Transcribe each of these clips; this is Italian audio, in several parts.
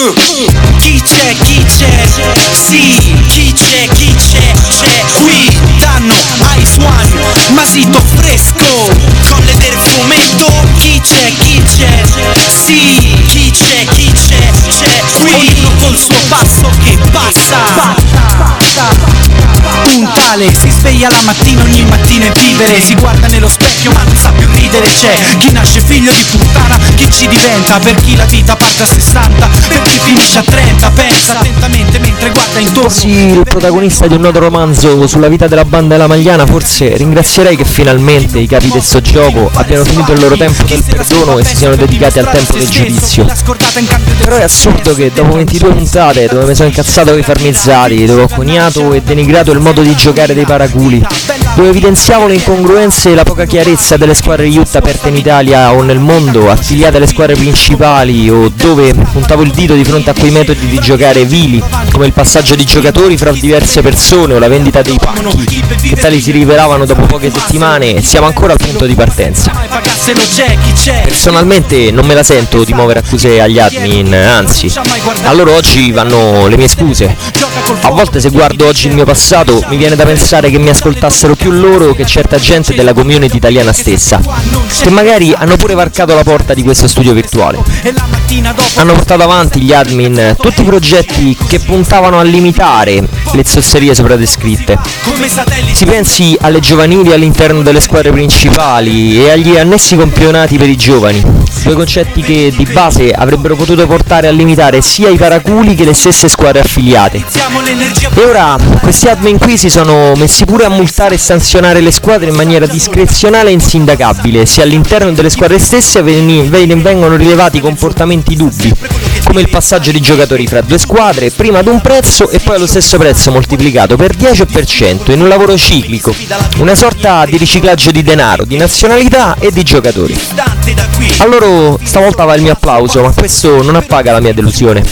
Chi c'è, sì, chi c'è, c'è qui. Danno ai suoni, masito fresco, colle del fumetto. Chi c'è, sì, chi c'è, c'è qui. Ognuno col suo passo che passa. Un tale si sveglia la mattina, ogni mattina è vivere. Si guarda nello specchio ma non sa più ridere. C'è chi nasce figlio di puttana, chi ci diventa. Per chi la vita parte a 60, per chi finisce a 30. Pensa attentamente mentre guarda intorno. Sì, il protagonista di un noto romanzo sulla vita della banda della Magliana. Forse ringrazierei che finalmente i capi del sto gioco abbiano finito il loro tempo del perdono e si siano dedicati al tempo del giudizio. Però è assurdo che dopo 22 puntate, dove mi sono incazzato con i farmizzati, dove ho coniato e denigrato il modo di giocare dei paraculi, dove evidenziavo le incongruenze e la poca chiarezza delle squadre youth aperte in Italia o nel mondo, affiliate alle squadre principali, o dove puntavo il dito di fronte a quei metodi di giocare vili, come il passaggio di giocatori fra diverse persone o la vendita dei pacchi, che tali si rivelavano dopo poche settimane, siamo ancora al punto di partenza. Personalmente non me la sento di muovere accuse agli admin, anzi, a loro oggi vanno le mie scuse. A volte se guardo oggi il mio passato mi viene da pensare che mi ascoltassero più loro che certa gente della community italiana stessa, che magari hanno pure varcato la porta di questo studio virtuale. Hanno portato avanti gli admin tutti i progetti che puntavano a limitare le zozzerie sopra descritte. Si pensi alle giovanili all'interno delle squadre principali e agli annessi campionati per i giovani, due concetti che di base avrebbero potuto portare a limitare sia i paraculi che le stesse squadre affiliate. E ora questi admin qui si sono messi pure a multare e sanzionare le squadre in maniera discrezionale e insindacabile, se all'interno delle squadre stesse vengono rilevati comportamenti dubbi, come il passaggio di giocatori fra due squadre, prima ad un prezzo e poi allo stesso prezzo moltiplicato per 10% in un lavoro ciclico, una sorta di riciclaggio di denaro, di nazionalità e di giocatori. A loro stavolta va il mio applauso, ma questo non appaga la mia delusione.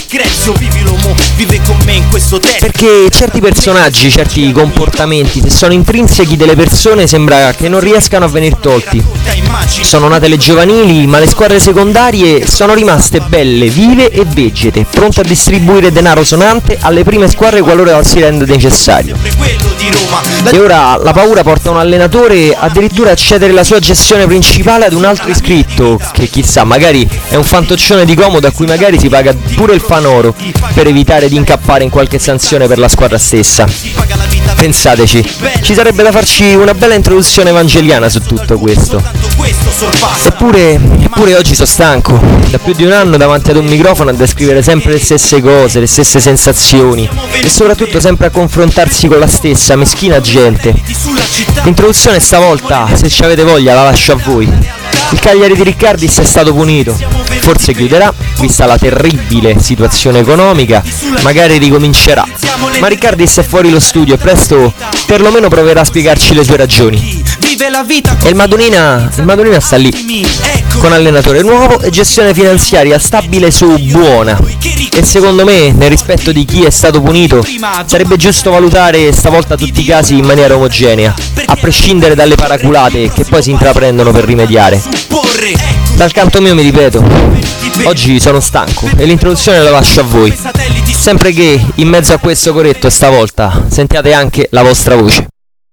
Perché certi personaggi, certi comportamenti, se sono intrinsechi delle persone, sembra che non riescano a venir tolti. Sono nate le giovanili, ma le squadre secondarie sono rimaste belle, vive e vegete, pronte a distribuire denaro sonante alle prime squadre qualora si renda necessario. E ora la paura porta un allenatore addirittura a cedere la sua gestione principale ad un altro iscritto, che chissà, magari è un fantoccione di comodo a cui magari si paga pure il fanoro per evitare di incappare in qualche sanzione per la squadra stessa. Pensateci, ci sarebbe da farci una bella introduzione evangeliana su tutto questo. Eppure oggi sono stanco, da più di un anno davanti ad un microfono a descrivere sempre le stesse cose, le stesse sensazioni e soprattutto sempre a confrontarsi con la stessa meschina gente. L'introduzione stavolta, se ci avete voglia, la lascio a voi. Il Cagliari di Riccardis è stato punito, forse chiuderà, vista la terribile situazione economica, magari ricomincerà, ma Riccardis è fuori lo studio e presto perlomeno proverà a spiegarci le sue ragioni. E il Madonnina sta lì, con allenatore nuovo e gestione finanziaria stabile su buona. E secondo me, nel rispetto di chi è stato punito, sarebbe giusto valutare stavolta tutti i casi in maniera omogenea, a prescindere dalle paraculate che poi si intraprendono per rimediare. Dal canto mio mi ripeto, oggi sono stanco e l'introduzione la lascio a voi, sempre che in mezzo a questo coretto stavolta sentiate anche la vostra voce.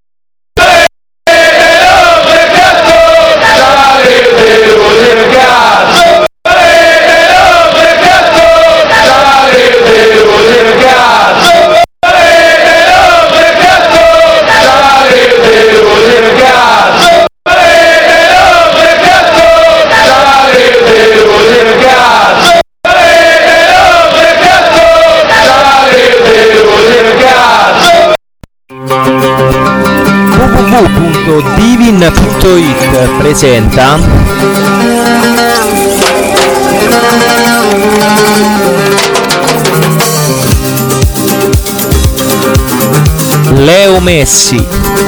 www.divin.it presenta Leo Messi,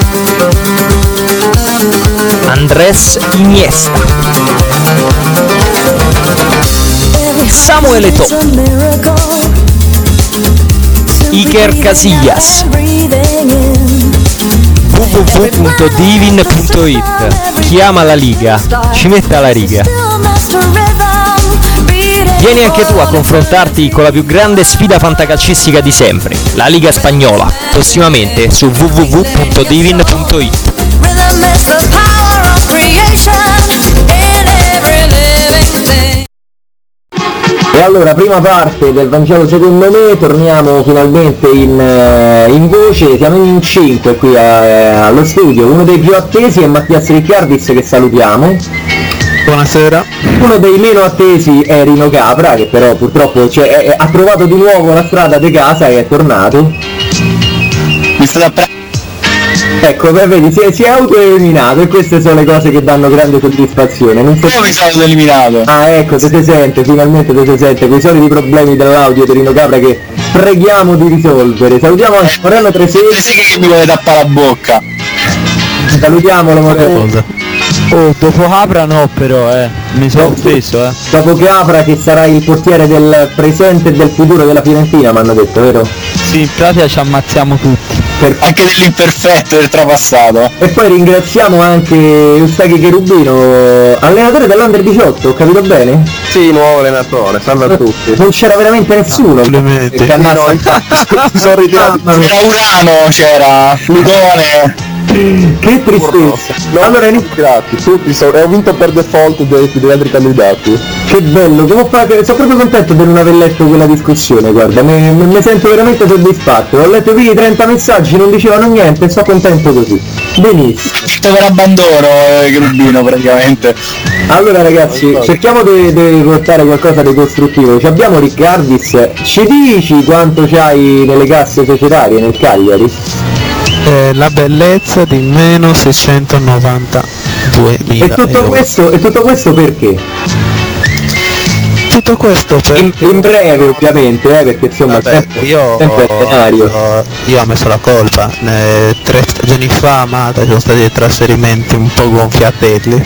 Andrés Iniesta, Samuel Eto'o, Iker Casillas. www.divin.it. Chi ama la Liga ci metta la riga. Vieni anche tu a confrontarti con la più grande sfida fantacalcistica di sempre, la Liga Spagnola, prossimamente su www.divin.it. Rhythm is the power of creation in every living thing. E allora, prima parte del Vangelo secondo me, torniamo finalmente in voce, siamo in 5 qui allo studio, uno dei più attesi è Mattias Riccardis, che salutiamo. Buonasera. Uno dei meno attesi è Rino Capra, che però purtroppo ha trovato di nuovo la strada di casa e è tornato. Mi state Ecco, vedi, si è autoeliminato, e queste sono le cose che danno grande soddisfazione. Non so... Come mi sono eliminato? Ah, ecco, te si sente, finalmente te si sente, quei soliti problemi dell'audio di Rino Capra che preghiamo di risolvere. Salutiamo anche Morello Tresesi. Sì che mi vuole tappare la bocca. Salutiamolo Morello. Oh, dopo Capra no però, mi sono offeso, Dopo Capra, che sarà il portiere del presente e del futuro della Fiorentina, mi hanno detto, vero? Sì, in pratica ci ammazziamo tutti. Anche dell'imperfetto, del trapassato. E poi ringraziamo anche Eustachio Cherubino, allenatore dell'Under 18, ho capito bene? Sì, nuovo allenatore, salve a tutti. Non c'era veramente nessuno. Complimenti. Che andasse... No, infatti, mi sono ritirato. C'era Urano, c'era Plutone. Che tristezza. No, allora iniziati, tutti ho vinto per default degli altri candidati. Che bello, sono proprio contento di non aver letto quella discussione, guarda, mi sento veramente soddisfatto. Ho letto qui 30 messaggi, non dicevano niente, sono contento così. Benissimo. Per abbandono, Cherubino, praticamente. Allora ragazzi, cerchiamo di portare qualcosa di costruttivo. Ci abbiamo Riccardis, ci dici quanto c'hai nelle casse societarie nel Cagliari? La bellezza di meno 692.000 E tutto euro. questo perché? Tutto questo per... In breve ovviamente, perché insomma sempre è tenario. Io ho messo la colpa. 3 stagioni fa a Malta ci sono stati dei trasferimenti un po' gonfiatelli.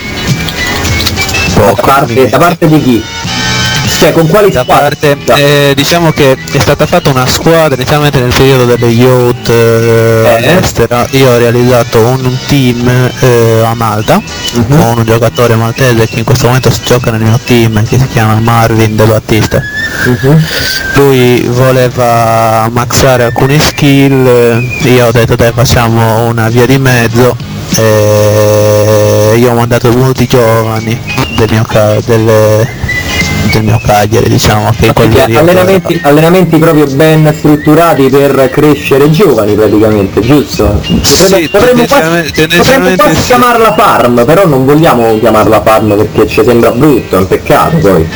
Da parte di chi? Cioè, con quali Da squadre? parte, diciamo che è stata fatta una squadra inizialmente nel periodo delle youth all'estero. Io ho realizzato un team a Malta con un giocatore maltese che in questo momento gioca nel mio team, che si chiama Marvin De Battista. Lui voleva maxare alcune skill, io ho detto dai, facciamo una via di mezzo. Io ho mandato molti giovani del mio Cagliari, diciamo, che allenamenti proprio ben strutturati per crescere giovani praticamente, giusto? Sì, Potremmo quasi chiamarla farm, però non vogliamo chiamarla farm perché ci sembra brutto, è un peccato poi.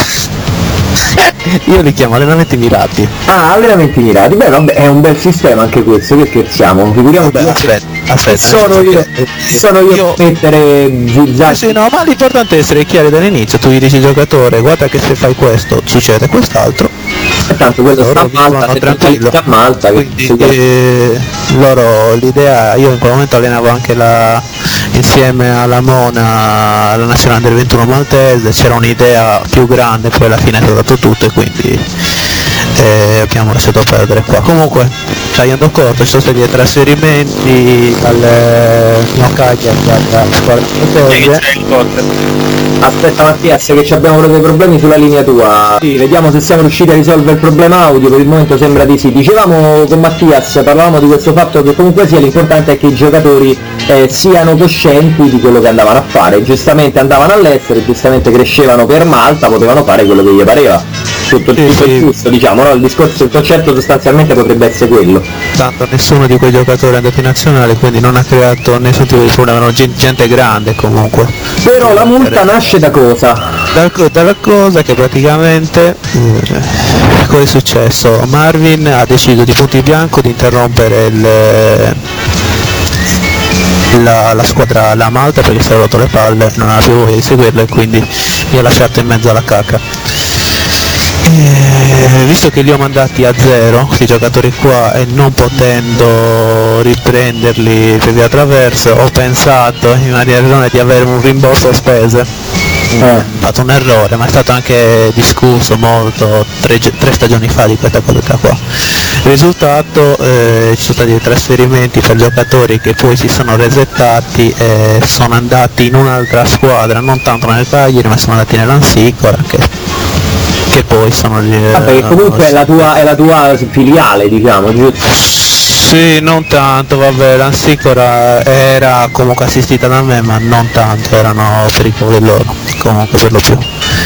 Io li chiamo allenamenti mirati. Ah, allenamenti mirati, beh vabbè, è un bel sistema anche questo, che scherziamo, figuriamoci. Aspetta, sono io a mettere zizzati. Sì, no, ma l'importante è essere chiari dall'inizio. Tu gli dici al giocatore, guarda che se fai questo succede quest'altro, E tanto quello sta a Malta, tranquillo. a Malta, quindi loro l'idea, io in quel momento allenavo anche insieme alla Mona, la nazionale del 21 maltese, c'era un'idea più grande, poi alla fine è stato tutto e quindi abbiamo lasciato perdere qua. Comunque, tagliando corto, ci sono stati dei trasferimenti al mio Cagliari, alla squadra maltese. Aspetta Mattias, che abbiamo proprio dei problemi sulla linea tua. Sì, vediamo se siamo riusciti a risolvere il problema audio, per il momento sembra di sì. Dicevamo con Mattias, parlavamo di questo fatto che comunque sia l'importante è che i giocatori siano coscienti di quello che andavano a fare. Giustamente andavano all'estero, giustamente crescevano per Malta, potevano fare quello che gli pareva. Tutto giusto, diciamo, no? Il concetto sostanzialmente potrebbe essere quello. Tanto nessuno di quei giocatori è andato in nazionale, quindi non ha creato nessun tipo di problema, erano gente grande comunque. Però la multa nasce da cosa? Dalla cosa che praticamente cosa è successo? Marvin ha deciso di punto in bianco di interrompere la squadra, la Malta, perché si era rotto le palle, non aveva più voglia di seguirla e quindi mi ha lasciato in mezzo alla cacca. Visto che li ho mandati a zero questi giocatori qua e non potendo riprenderli per via traverso, ho pensato in maniera erronea di avere un rimborso spese. Ho fatto un errore, ma è stato anche discusso molto 3 stagioni fa di questa cosa qua. Il risultato, ci sono stati dei trasferimenti per giocatori che poi si sono resettati e sono andati in un'altra squadra, non tanto nel Cagliari, ma sono andati nell'Ansicora, che che poi sono Vabbè, che comunque è la tua filiale, diciamo, giusto? Sì, non tanto, vabbè, l'Ansicora era comunque assistita da me, ma non tanto, erano per i cavoli loro, comunque per lo più.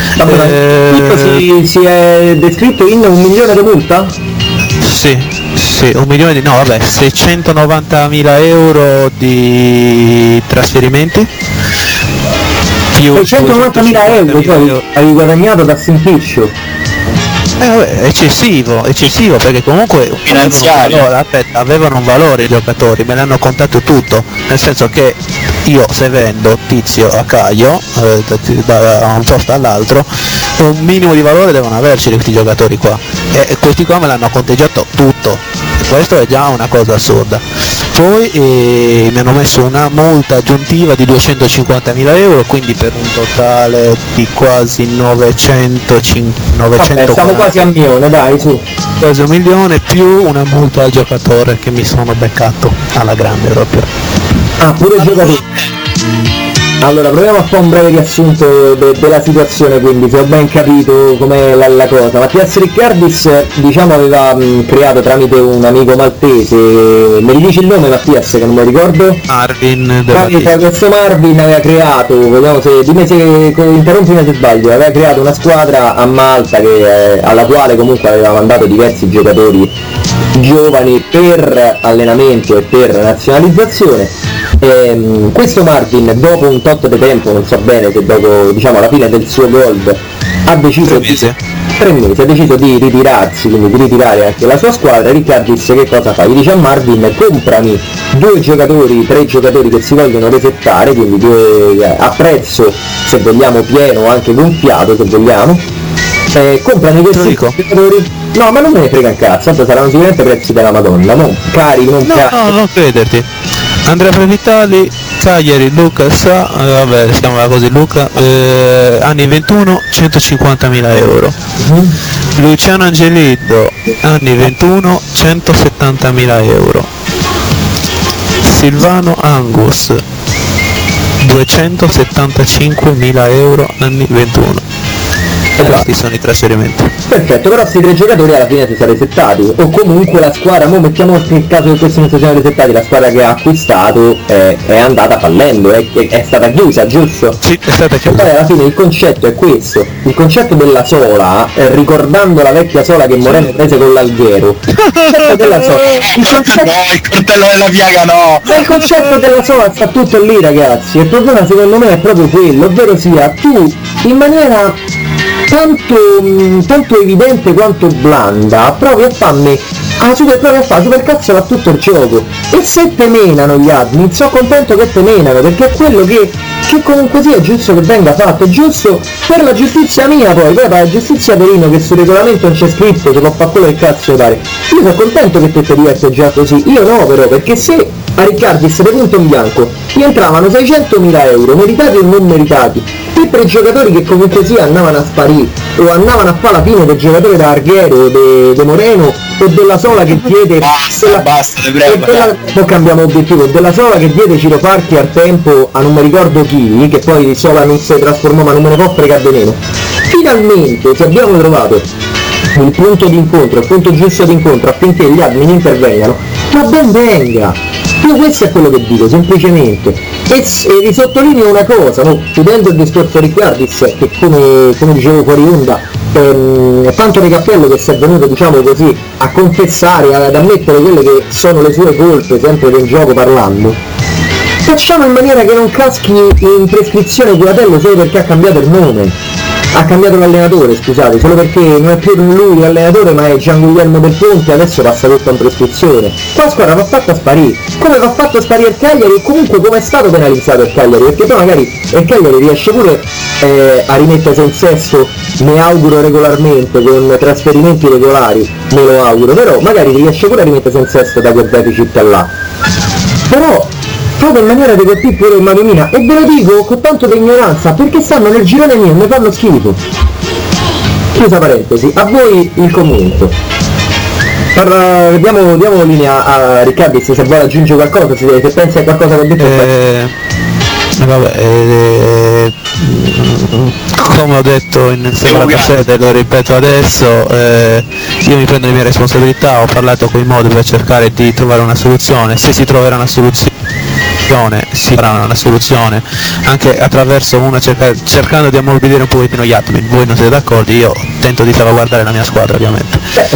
Tutto si è descritto in 1 milione di multa? Sì, 1 milione di... no, vabbè, 690.000 euro di trasferimenti, più 690.000 euro, poi hai guadagnato da Simpiccio. Vabbè, eccessivo, perché comunque avevano un valore i giocatori, me l'hanno contato tutto, nel senso che io se vendo Tizio a Caio da un posto all'altro, un minimo di valore devono averci questi giocatori qua, e questi qua me l'hanno conteggiato tutto, e questo è già una cosa assurda. Poi mi hanno messo una multa aggiuntiva di 250.000 euro, quindi per un totale di quasi 940. Vabbè, stiamo quasi a 1 milione, dai, su. Quasi 1 milione più una multa al giocatore che mi sono beccato alla grande proprio. Ah, pure il giocatore. Allora, proviamo a fare un breve riassunto della situazione, quindi, se ho ben capito com'è la cosa. Mattias Riccardis, diciamo, aveva creato tramite un amico maltese, mi ridici il nome, Mattias, che non mi ricordo? Marvin Tramite questo Marvin aveva creato, vediamo se, dimmi se, interrompimi se sbaglio, aveva creato una squadra a Malta alla quale comunque aveva mandato diversi giocatori giovani per allenamento e per nazionalizzazione. Questo Martin, dopo un tot di tempo, non so bene se dopo, diciamo, alla fine del suo gold, ha deciso 3 mesi, ha deciso di ritirarsi, quindi di ritirare anche la sua squadra. Riccardis che cosa fa? Gli dice a Marvin: comprami 3 giocatori che si vogliono resettare, quindi a prezzo, se vogliamo, pieno, anche gonfiato, se vogliamo. Comprami questi giocatori. No, ma non me ne frega un cazzo, tanto saranno sicuramente prezzi della Madonna, non cari, non cari. No, non crederti. Andrea Previtali, Cagliari, Luca vabbè, si chiamava così Luca, anni 21, 150.000 euro. Luciano Angeliddo, anni 21, 170.000 euro. Silvano Angus, 275.000 euro, anni 21. Questi sono i trasferimenti. Perfetto, però questi 3 giocatori alla fine si sono resettati, o comunque la squadra, mo mettiamo il caso che questi non si siano resettati, la squadra che ha acquistato è andata fallendo, è stata chiusa, giusto? Sì, è stata chiusa. Poi alla fine il concetto è questo, il concetto della sola, ricordando la vecchia sola che Moreno prese con l'Alghero, il concetto della sola, No, il coltello della piaga no! il concetto della sola sta tutto lì, ragazzi. Il problema secondo me è proprio quello, ovvero sia, tu in maniera tanto evidente quanto blanda provi a farmi super cazzo a tutto il gioco, e se te menano gli admin sono contento che te menano, perché è quello che comunque sia giusto che venga fatto, è giusto per la giustizia mia, poi per la giustizia Torino, che sul regolamento non c'è scritto, se può fare quello che cazzo pare. Io sono contento che te ti diverti già così, io no, però, perché se a Riccardis di punto in bianco gli entravano 600.000 euro, meritati o non meritati, e per i giocatori che comunque sia andavano a sparire, o andavano a fare la fine del giocatore da Arghero, de Moreno, o della Sola che diede... Basta, te prego. Poi cambiamo obiettivo, della Sola che diede Ciro Parchi al tempo a non mi ricordo chi, che poi Sola non si trasformò, ma non me ne può fregare di meno. Finalmente ci abbiamo trovato il punto di incontro, il punto giusto di incontro affinché gli admin intervengano, ma ben venga! Io questo è quello che dico, semplicemente. E risottolineo una cosa, no? Chiudendo il discorso di Riccardis, che come dicevo fuori onda, tanto di cappello che si è venuto, diciamo così, a confessare, ad ammettere quelle che sono le sue colpe, sempre del gioco parlando. Facciamo in maniera che non caschi in prescrizione Curatello solo perché ha cambiato il nome. Ha cambiato l'allenatore, scusate, solo perché non è più lui l'allenatore, ma è Gian Guglielmo del Ponte, adesso passa tutto in prescrizione. Qua la squadra va fatta sparire, come va fatto sparire il Cagliari, e comunque come è stato penalizzato il Cagliari, perché poi magari il Cagliari riesce pure a rimettersi in sesto, ne auguro regolarmente, con trasferimenti regolari, me lo auguro, però magari riesce pure a rimettersi in sesto da quel deficit là. Però fate in maniera di colpire pure il Madonnina, e ve lo dico con tanto di ignoranza, perché stanno nel girone mio, mi fanno schifo. Chiusa parentesi, a voi il commento. Diamo linea a Riccardo se vuole aggiungere qualcosa, se pensi a qualcosa che ho detto. come ho detto in seconda sede, lo ripeto adesso, io mi prendo le mie responsabilità, ho parlato con i modi per cercare di trovare una soluzione. Se si troverà una soluzione si farà una soluzione anche attraverso cercando di ammorbidire un pochettino gli atomi. Voi non siete d'accordo, io tento di salvaguardare la mia squadra ovviamente.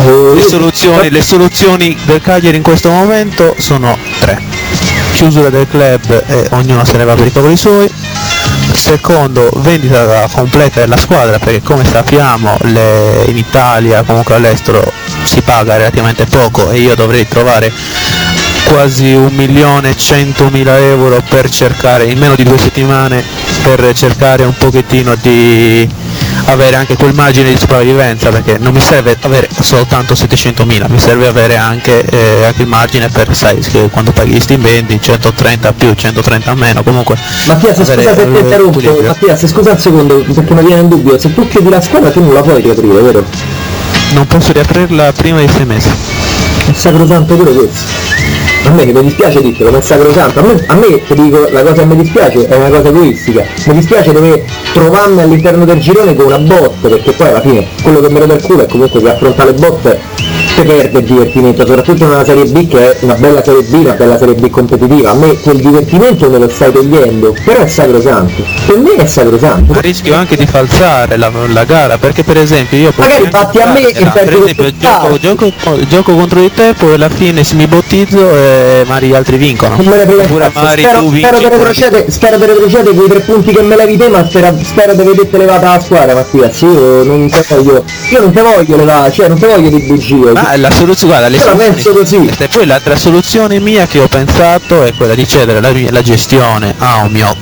Le soluzioni del Cagliari in questo momento sono 3: chiusura del club e ognuno se ne va per i cavoli suoi. Secondo, vendita completa della squadra, perché come sappiamo in Italia, comunque all'estero, si paga relativamente poco e io dovrei trovare quasi 1.100.000 euro per cercare, in meno di 2 settimane, per cercare un pochettino di avere anche quel margine di sopravvivenza, perché non mi serve avere soltanto 700.000, mi serve avere anche il margine per, sai, che quando paghi gli stipendi 130 più, 130 meno, comunque. Mattia, scusa se ti interrompo, Mattia, scusa un secondo, perché mi viene in dubbio, se tu chiudi la squadra tu non la puoi riaprire, vero? Non posso riaprirla prima di 6 mesi. È sacrosanto pure questo. A me che mi dispiace dirtelo, ma è sacrosanto. A me ti dico, la cosa che mi dispiace è una cosa egoistica. Mi dispiace dover trovarmi all'interno del girone con una botte, perché poi alla fine quello che mi rode il culo è comunque che affronta le botte te perde il divertimento, soprattutto in una Serie B che è una bella Serie B, una bella Serie B competitiva. A me quel divertimento me lo stai togliendo, però è sacrosanto. Per me è sacrosanto. Ma rischio anche di falsare la gara, perché per esempio io magari batti a me e per esempio gioco contro di te, poi alla fine se mi bottizzo e magari gli altri vincono. Non me ne frega, spero che retrocede quei 3 punti che me levi te, ma spero di vederti levata la squadra, Mattia. Sì, io non te voglio levare, cioè non te voglio di bugie. La soluzione, guarda, la penso così. E poi l'altra soluzione mia che ho pensato è quella di cedere la gestione a un mio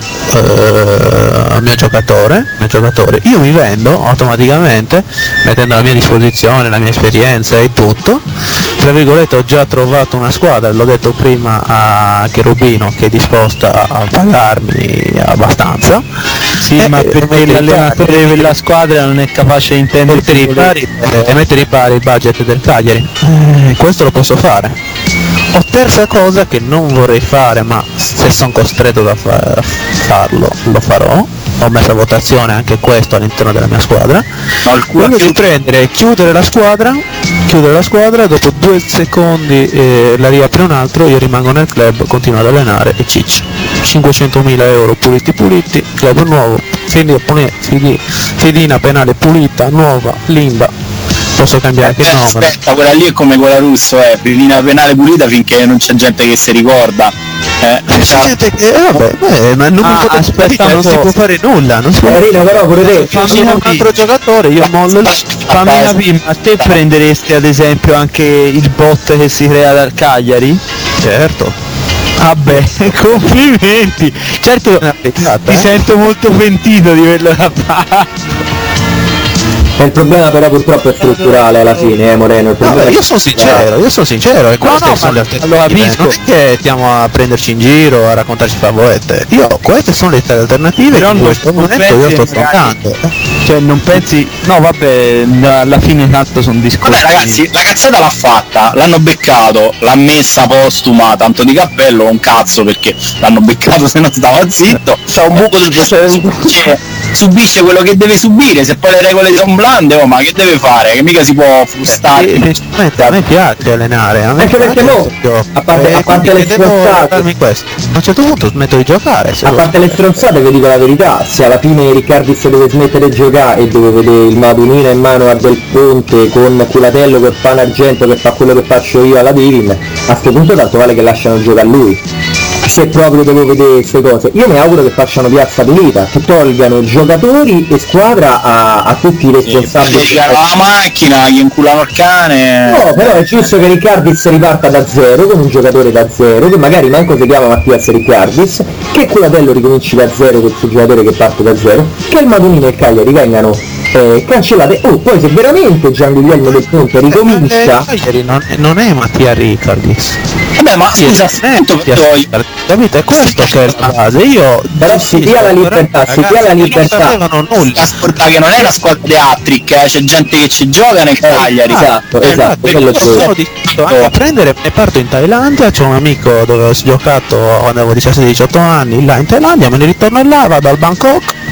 giocatore. Io mi vendo automaticamente, mettendo a mia disposizione la mia esperienza e tutto. Tra virgolette, ho già trovato una squadra, l'ho detto prima a Cherubino, che è disposta a pagarmi abbastanza. Sì, ma perché l'allenatore della squadra non è capace di intendere mettere in pari il budget del Cagliari. Questo lo posso fare. O terza cosa che non vorrei fare, ma se sono costretto a farlo, lo farò. Ho messo a votazione anche questo all'interno della mia squadra. Quello di chiudere la squadra, dopo 2 secondi la riapre un altro, io rimango nel club, continuo ad allenare e ciccio. 500.000 euro puliti, club nuovo, fedina penale pulita, nuova, limba. Posso cambiare anche il nome. Aspetta, quella lì è come quella russo, fedina penale pulita finché non c'è gente che si ricorda. Ma non si può fare nulla, non si può però pure te fammi un altro giocatore, io mollo lì. Fammi capire, ma te prenderesti ad esempio anche il bot che si crea dal Cagliari? Certo. Vabbè, complimenti. Certo, ti sento molto pentito di averlo fatto. Il problema però purtroppo è strutturale alla fine, Moreno. Io sono sincero, e queste sono le alternative. Non è che stiamo a prenderci in giro, a raccontarci favolette. Queste sono le alternative che in questo momento io sto affrontando. Cioè non pensi. No vabbè, alla fine tanto sono discorsi. Vabbè ragazzi, la cazzata l'ha fatta, l'hanno beccato, l'ha messa postuma, tanto di cappello, un cazzo, perché l'hanno beccato se non stava zitto. C'ha un buco subisce quello che deve subire, se poi le regole sono blande, ma che deve fare? Che mica si può frustare. A me piace allenare, anche perché a parte le stronzate, a un certo punto smetto di giocare. A parte le stronzate, vi dico la verità, se alla fine Riccardi se deve smettere di giocare e dove vede il Madunino in mano a Del Ponte con Culatello col pane argento che fa quello che faccio io alla Divin, a sto punto tanto vale che lasciano giocare lui. Se proprio devo vedere queste cose, io mi auguro che facciano piazza pulita, che tolgano giocatori e squadra a tutti i responsabili. La macchina, gli inculano il cane. No, però è giusto che Riccardis riparta da zero, con un giocatore da zero, che magari manco si chiama Mattias Riccardis, che Culatello ricominci da zero con il suo giocatore che parte da zero, che il Madunino e il Cagliari vengano cancellate. Poi se veramente Gian Guglielmo Del Ponte ricomincia, non è Mattia Riccardis. Vabbè, ma scusa, capito? È questo che è la base. Io però si dia la libertà, non nulla. Scorda che non è una squadra di hat-trick, c'è gente che ci gioca nel Cagliari. Esatto, quello sono disposto anche a prendere e parto in Thailandia. C'ho un amico dove ho giocato quando avevo 17-18 anni là in Thailandia, me ne ritorno là, vado al Bangkok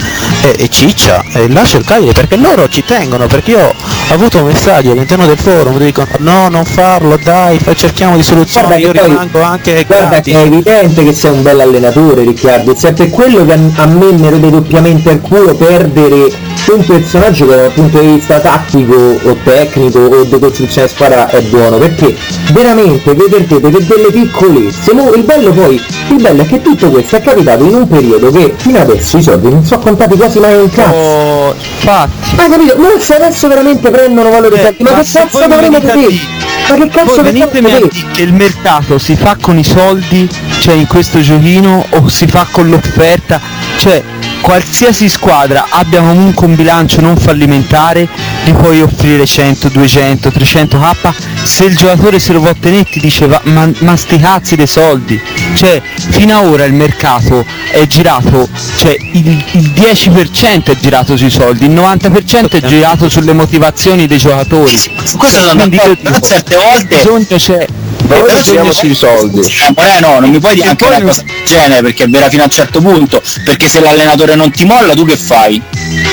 e ciccia, e lascia il Cagliari perché loro ci tengono, perché io ho avuto un messaggio all'interno del forum, dicono no, non farlo, dai, cerchiamo di soluzioni, io rimango anche guarda che è evidente che sei un bel allenatore, Riccardo, è per quello che a me mi rende doppiamente al culo perdere un personaggio che dal punto di vista tattico o tecnico o di costruzione squadra è buono, perché veramente vedete delle piccolezze. Il bello è che tutto questo è capitato in un periodo che fino adesso i soldi non sono contati quasi mai un cazzo. Infatti. Hai capito? Ma se adesso veramente prendono valore certi, ma che cazzo dovremmo vedere? Ma che cazzo voi venitemi a dire che il mercato si fa con i soldi, cioè in questo giochino, o si fa con l'offerta, cioè qualsiasi squadra abbia comunque un bilancio non fallimentare, gli puoi offrire 100, 200, 300k, se il giocatore se lo può tenere ti dice ma sti cazzi dei soldi, cioè fino ad ora il mercato è girato, cioè il 10% è girato sui soldi, il 90% è girato sulle motivazioni dei giocatori. Questo sono d'accordo, certe volte bisogno c'è. Noi siamo sui soldi. No, non mi puoi dire anche una cosa del genere, perché è vera fino a un certo punto, perché se l'allenatore non ti molla tu che fai?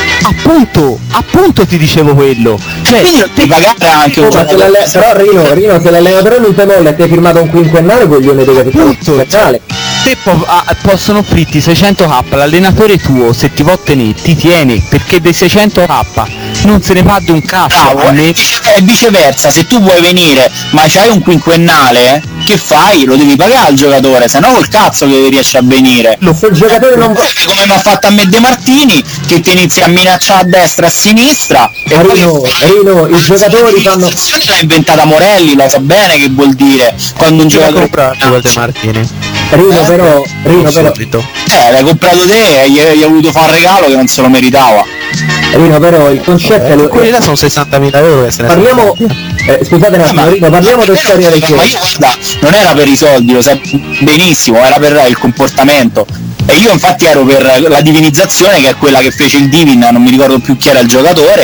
Appunto ti dicevo quello, cioè quindi non devi pagare anche un giocatore. Però Rino, se l'allenatore non ti molla e ti hai firmato un quinquennale, coglione di capitale. Te possono offrirti 600k, l'allenatore tuo se ti può tenere ti tiene, perché dei 600k non se ne va di un cazzo. E viceversa, se tu vuoi venire ma c'hai un quinquennale, che fai? Lo devi pagare al giocatore, se no col cazzo che riesci a venire. Se il giocatore non va, come mi ha fatto a me De Martini, che ti inizia a minacciare a destra e a sinistra, e Rino, i giocatori fanno. L'ha inventata Morelli, lo sa bene che vuol dire quando un giocatore De Martini. Rino però l'hai comprato te e gli hai voluto fare un regalo che non se lo meritava. Rino, però il concetto è quelli là sono 60.000 euro che se ne parliamo scusate un attimo, Rino, parliamo del storia del ma io guarda, non era per i soldi, lo sai benissimo, era per il comportamento. E io infatti ero per la divinizzazione, che è quella che fece il Divin, non mi ricordo più chi era il giocatore,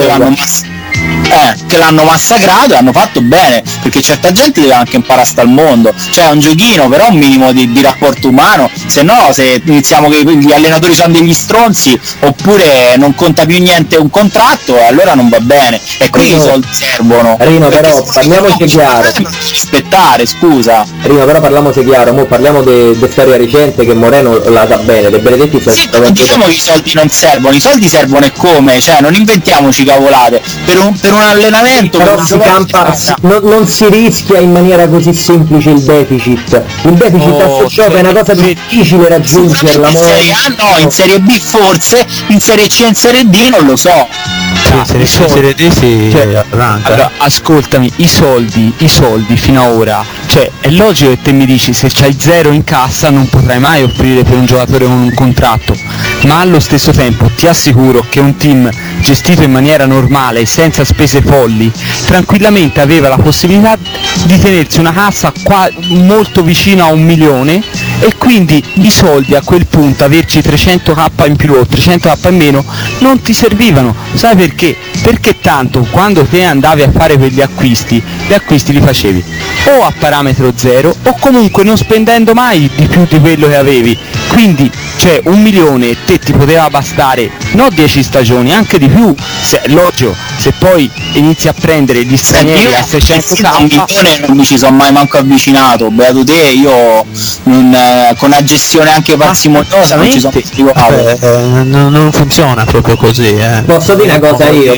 che l'hanno massacrato e hanno fatto bene, perché certa gente deve anche imparare a stare al mondo, cioè è un giochino, però un minimo di rapporto umano, se no se iniziamo che gli allenatori sono degli stronzi oppure non conta più niente un contratto, allora non va bene, e qui i soldi servono. Rino, però parliamoci chiaro, rispettare, scusa Rino, però parliamoci chiaro, mo parliamo di storia recente che Moreno la sa bene, De Benedetti non diciamo che i soldi non servono, i soldi servono e come, cioè non inventiamoci cavolate, per un allenamento però si campa, non si rischia in maniera così semplice il deficit a sto gioco è una cosa difficile raggiungerla. In Serie A no, in Serie B forse, in Serie C e in Serie D non lo so. Serie D si arranca. Allora, ascoltami, i soldi fino ad ora, cioè è logico che te mi dici se c'hai zero in cassa non potrai mai offrire per un giocatore con un contratto, ma allo stesso tempo ti assicuro che un team gestito in maniera normale e senza spese folli tranquillamente aveva la possibilità di tenersi una cassa molto vicino a 1 milione, e quindi i soldi a quel punto, averci 300k in più o 300k in meno, non ti servivano. Sai perché? Perché tanto quando te andavi a fare quegli acquisti, gli acquisti li facevi o a parametro zero o comunque non spendendo mai di più di quello che avevi, quindi cioè 1 milione te ti poteva bastare no 10 stagioni, anche di più, se logico, se poi inizi a prendere gli stranieri a 600k. 1 milione non mi ci sono mai manco avvicinato, beato te, io con una gestione anche parsimoniosa non ci sono non funziona proprio così, Posso dire una cosa io?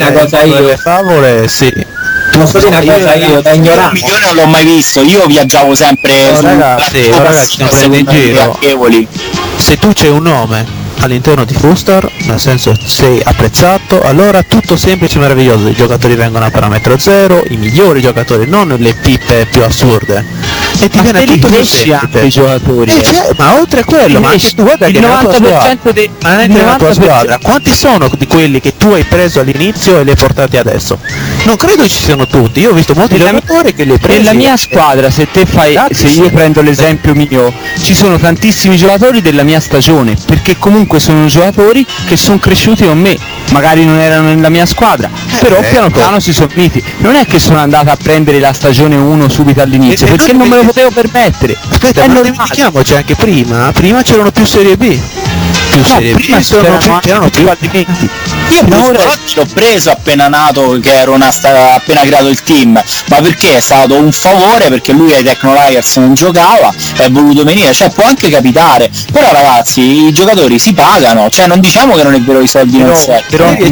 Favore, sì. Posso dire una cosa io, da ignorante? 1 milione non l'ho mai visto, io viaggiavo sempre ragazzi, non prendo in giro. Se tu c'hai un nome all'interno di Fustar, nel senso sei apprezzato, allora tutto semplice e meraviglioso, i giocatori vengono a parametro zero, i migliori giocatori, non le pippe più assurde, e ti viene tutto anche i giocatori, ma oltre a quello, ma anche tu guarda il che 90% nella tua squadra quanti sono di quelli che tu hai preso all'inizio e li hai portati adesso? Non credo ci siano tutti, io ho visto molti giocatori che li hai presi. Nella mia squadra, se io prendo l'esempio mio, ci sono tantissimi giocatori della mia stagione, perché comunque sono giocatori che sono cresciuti con me, magari non erano nella mia squadra, però piano piano si sono uniti. Non è che sono andato a prendere la stagione 1 subito all'inizio, perché non me lo potevo permettere. Aspetta, non dimentichiamoci anche prima c'erano più Serie B. più Serie B, c'erano più fallimenti. Io l'ho preso appena nato, che ero appena creato il team, ma perché è stato un favore, perché lui ai Techno Liars non giocava, è voluto venire, cioè può anche capitare, però ragazzi i giocatori si pagano, cioè non diciamo che non è vero, i soldi non servono, però non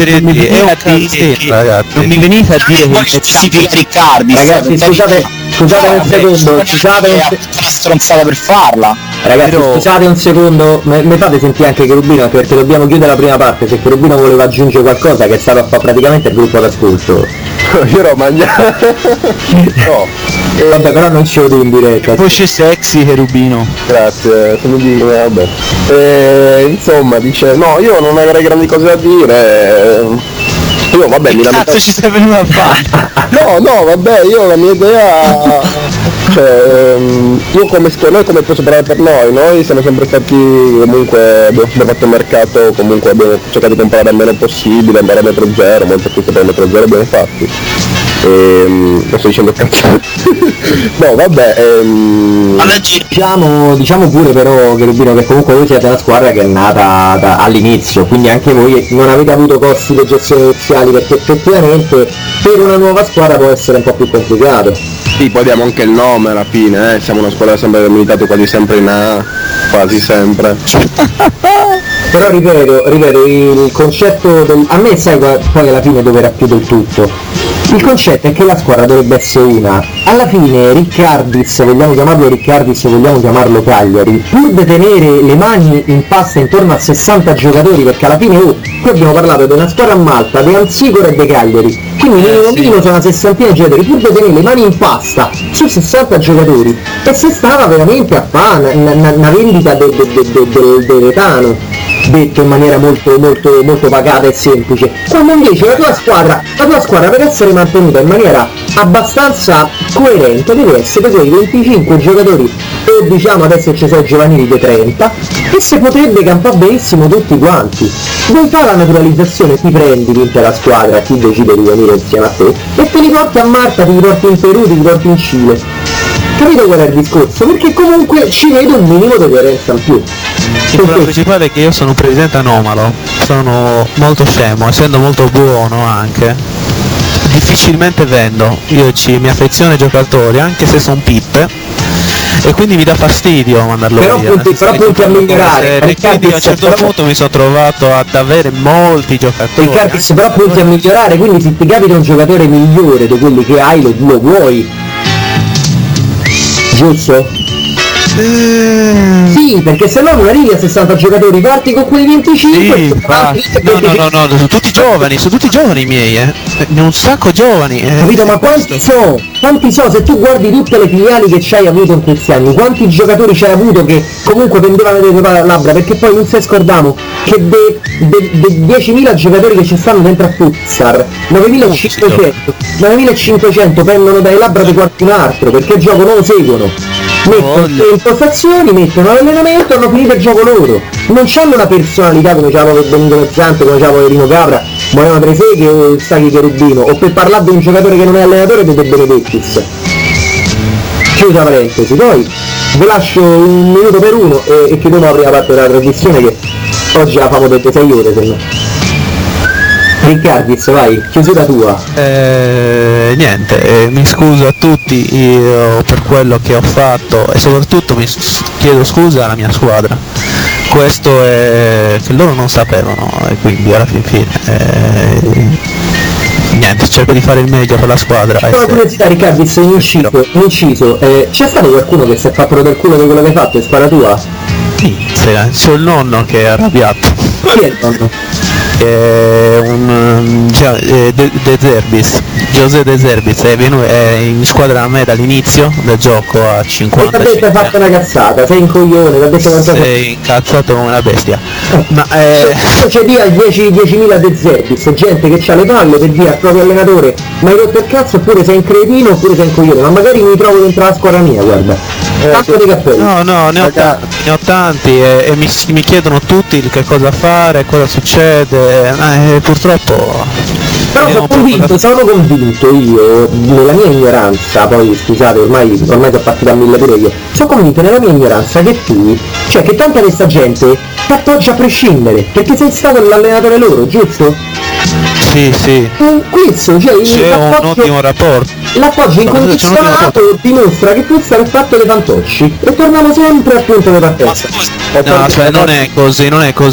mi venite a dire che giustifica Riccardi, ragazzi, scusate un secondo, una stronzata per farla. Ragazzi, scusate un secondo, mi fate sentire anche Cherubino, perché dobbiamo chiudere la prima parte. Se Cherubino voleva aggiungere qualcosa, che è stato a fare praticamente il gruppo d'ascolto. Io l'ho mangiato. No. Vabbè, però non ci vedo in diretta. Voce sexy, Cherubino. Grazie, se mi dico, vabbè. Insomma, dice, no, io non avrei grandi cose da dire. Io vabbè, che cazzo ci stai venuto a fare? No, vabbè, io la mia idea, cioè, noi come posso parlare per noi siamo sempre stati, comunque abbiamo fatto il mercato, comunque abbiamo cercato di comprare il meno possibile, andare a metro zero, molto più per metro zero abbiamo fatti. Non sto dicendo cazzate. No, vabbè, diciamo pure però, Cherubino, che comunque voi siete una squadra che è nata all'inizio, quindi anche voi non avete avuto costi di gestione iniziali, perché effettivamente per una nuova squadra può essere un po' più complicato. Sì, poi diamo anche il nome alla fine, siamo una squadra sempre militato quasi sempre in A, quasi sempre. Però ripeto, il concetto a me sai poi alla fine dove racchiude il tutto. Il concetto è che la squadra dovrebbe essere una. Alla fine Riccardis, vogliamo chiamarlo Riccardis o vogliamo chiamarlo Cagliari, pur di tenere le mani in pasta intorno a 60 giocatori, perché alla fine qui abbiamo parlato di una squadra a Malta, di Ansicora e di Cagliari, quindi minimo sono una sessantina di giocatori, pur di tenere le mani in pasta su 60 giocatori, e se stava veramente a fare una vendita del retano, detto in maniera molto pacata e semplice, quando invece la tua squadra per essere mantenuta in maniera abbastanza coerente deve essere quei 25 giocatori, o diciamo adesso ci sono giovanili di 30, e si potrebbe campare benissimo tutti quanti. Vuoi fare la naturalizzazione, ti prendi l'intera squadra, chi decide di venire insieme a te, e te li porti a Malta, ti porti in Perù, ti porti in Cile. Capito qual è il discorso? Perché comunque ci vedo un minimo di coerenza in più. Il problema principale è che io sono un presidente anomalo, sono molto scemo, essendo molto buono anche, difficilmente vendo, mi affeziono ai giocatori anche se sono pippe, e quindi mi dà fastidio mandarlo però via. Però punti a migliorare, e quindi a un certo punto mi sono trovato ad avere molti giocatori. Riccardo, però punti a migliorare, quindi se ti capita un giocatore migliore di quelli che hai lo vuoi, giusto? Sì, perché se no non arrivi a 60 giocatori, parti con quei 25. Sì, no, sono tutti giovani i miei, un sacco giovani. Capito, ma quanti so? Se tu guardi tutte le filiali che ci hai avuto in questi anni, quanti giocatori ci hai avuto che comunque pendevano le tue labbra, perché poi non scordiamo che dei 10.000 giocatori che ci stanno dentro a Futsal, 9.500 pendono dalle labbra di qualcun altro, perché il gioco non lo seguono. Mettono le impostazioni, mettono l'allenamento, hanno finito il gioco loro. Non hanno una personalità come c'aveva Benito Mezzante, come c'aveva Rino Capra, Moreno Treseghe o Sacchi Cherubino, o per parlare di un giocatore che non è allenatore di De Benedettis. Chiusa parentesi, poi vi lascio un minuto per uno e chiudiamo la prima parte della trasmissione, che oggi la famo per 6 ore se no. Riccardis, vai, chiusura tua. Niente, mi scuso a tutti io per quello che ho fatto, e soprattutto mi chiedo scusa alla mia squadra. Questo è che loro non sapevano, e quindi alla fine niente, cerco di fare il meglio per la squadra. Una curiosità, Riccardis, in inciso, c'è stato qualcuno che si è fatto del culo di quello che hai fatto in squadra tua? Sì, c'ho il nonno che è arrabbiato. Chi è il nonno? De Zerbis, José De Zerbis è in squadra a me dall'inizio del gioco a 50. Ti ha detto hai fatto una cazzata, sei un coglione, ti ha detto qualcosa. Sei incazzato come una bestia. Ma c'è dia 10.000 De Zerbis, gente che ha le palle per dire al proprio allenatore ma hai rotto il cazzo, oppure sei un cretino oppure sei un coglione, ma magari mi trovo dentro la squadra mia, guarda. Di cappelli. No, ne ho tanti e mi chiedono tutti che cosa fare, cosa succede, purtroppo. Però sono convinto io, nella mia ignoranza, poi scusate, ormai sono partito a 1000 pure io, sono convinto nella mia ignoranza che tu, cioè che tanta questa gente t'appoggia a prescindere, perché sei stato l'allenatore loro, giusto? Sì. Questo, cioè C'è un ottimo rapporto. L'appoggio incondizionato dimostra che tu stai fatto dei fantocci e torniamo sempre al punto di partenza. No, cioè non è così.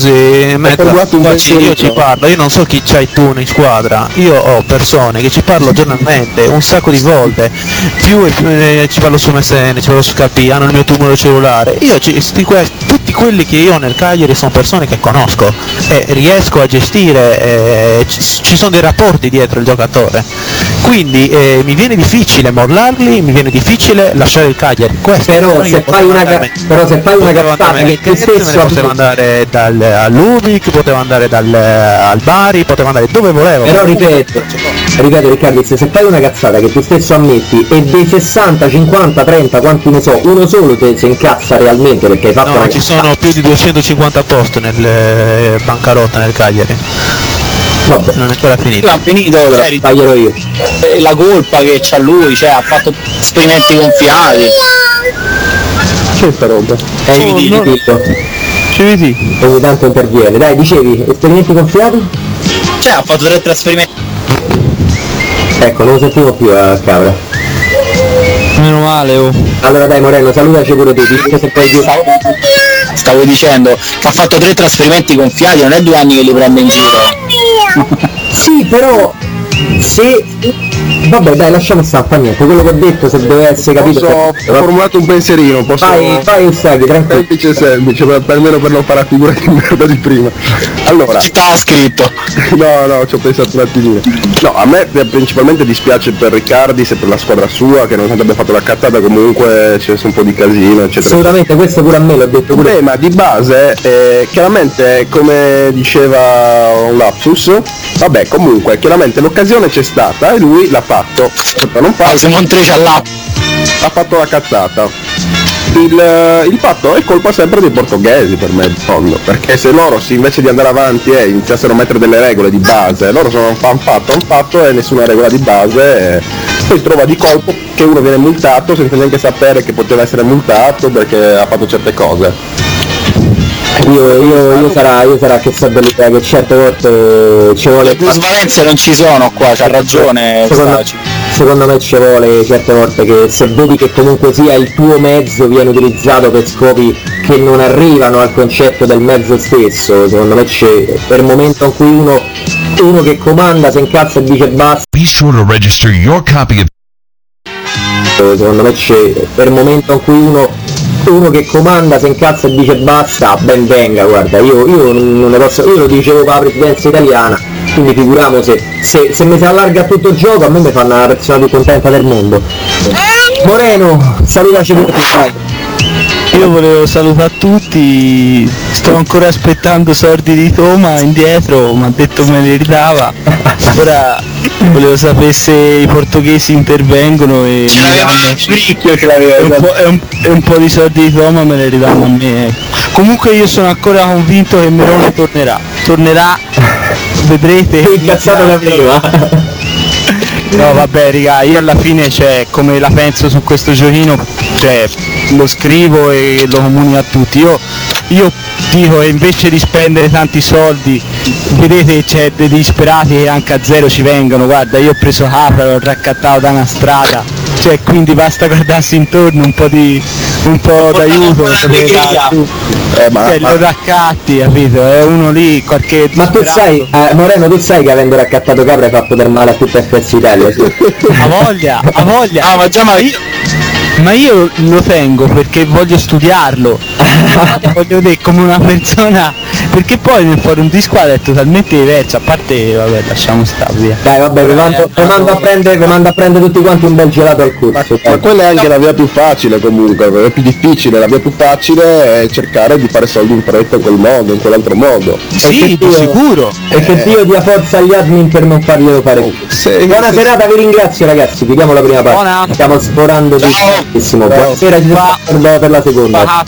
Io ci parlo, io non so chi c'hai tu in squadra, io ho persone che ci parlo giornalmente, un sacco di volte, ci parlo su MSN, ci parlo su KP, hanno il mio numero cellulare, tutti quelli che io ho nel Cagliari sono persone che conosco e riesco a gestire, ci sono dei rapporti dietro il giocatore, quindi mi viene difficile mollarli, mi viene difficile lasciare il Cagliari. Però se fai una cazzata che tu stesso potevo andare all'Ubic, potevo andare al Bari, potevo andare dove volevo. Però ripeto Riccardo, se fai una cazzata che tu stesso ammetti e dei 60, 50, 30, quanti ne so, uno solo te si incazza realmente perché hai fatto una ci cazzata. Sono più di 250 posti nel bancarotta nel Cagliari. Vabbè. Non è ancora finito. L'ha finito, taglierò io. La colpa che c'ha lui, cioè ha fatto esperimenti gonfiati. C'è sta roba. Ogni tanto interviene. Dai, dicevi, esperimenti gonfiati? Cioè ha fatto 3 trasferimenti. Ecco, non lo sentivo più a cabra. Meno male, oh. Allora dai Moreno, salutaci pure tu, se poi Stavo dicendo che ha fatto 3 trasferimenti gonfiati, non è 2 anni che li prende in giro. Sì, però se vabbè dai, lasciamo stare, fa niente, quello che ho detto se deve essere capito. Ho formulato un pensierino, posso fai Usagi, tranquillo. semplice, almeno per non fare la figura di merda di prima. Allora, ci stava scritto. No, ci ho pensato un attimino. No, a me principalmente dispiace per Riccardi, se per la squadra sua, che nonostante abbia fatto la cazzata comunque c'è un po' di casino, eccetera. Assolutamente, questo pure a me l'ho detto pure. Ma di base, chiaramente, come diceva un lapsus, vabbè, comunque, chiaramente l'occasione c'è stata e lui l'ha fatto. Non fa. Siamo un 3 all'app. Ha fatto la cazzata. Il fatto è colpa sempre dei portoghesi per me in fondo, perché se loro invece di andare avanti e iniziassero a mettere delle regole di base, loro hanno fatto e nessuna regola di base, poi trova di colpo che uno viene multato senza neanche sapere che poteva essere multato perché ha fatto certe cose. Io sarà che so dell'idea che certe volte ci vuole. Le trasparenze non ci sono qua, c'ha ragione. Secondo me ci vuole certe volte che se vedi che comunque sia il tuo mezzo viene utilizzato per scopi che non arrivano al concetto del mezzo stesso, secondo me c'è per il momento in cui uno che comanda si incazza e dice basta. Be sure to register your copy of. Secondo me c'è per il momento in cui uno che comanda si incazza e dice basta, ben venga, guarda, io non ne posso, io lo dicevo per la presidenza italiana, quindi figuriamo se mi si allarga tutto il gioco a me mi fanno la persona più contenta del mondo. Moreno, salutaci tutti, dai. Io volevo salutare tutti, sto ancora aspettando soldi di Toma indietro, mi ha detto me li ridava, ora volevo sapere se i portoghesi intervengono e un po' di soldi di Toma me li ridanno a me. Comunque io sono ancora convinto che Merone tornerà, vedrete. Incazzato da prima. No vabbè raga, io alla fine come la penso su questo giochino, lo scrivo e lo comunico a tutti. Io dico che invece di spendere tanti soldi, vedete che c'è dei disperati che anche a zero ci vengono, guarda io ho preso Capra, l'ho raccattato da una strada, quindi basta guardarsi intorno, un po' d'aiuto, lo raccatti, capito? È uno lì, qualche ma tu sai, Moreno, tu sai che avendo raccattato Capra hai fatto del male a tutta FS Italia, sì. A voglia, ma io lo tengo perché voglio studiarlo, voglio vedere come una persona, perché poi nel forum di squadra è totalmente diverso, a parte, vabbè, lasciamo stare via. Dai vabbè, vi mando a prendere tutti quanti un bel gelato al corso. Ma quella è anche la via più facile comunque, è più difficile, la via più facile è cercare di fare soldi in fretta in quel modo, in quell'altro modo. Sì, di sicuro. E che Dio dia forza agli admin per non farglielo fare. Buona serata, vi ringrazio ragazzi, chiudiamo la prima parte. Buona. Stiamo sforando tantissimo. Buonasera, ci sentiamo per la seconda.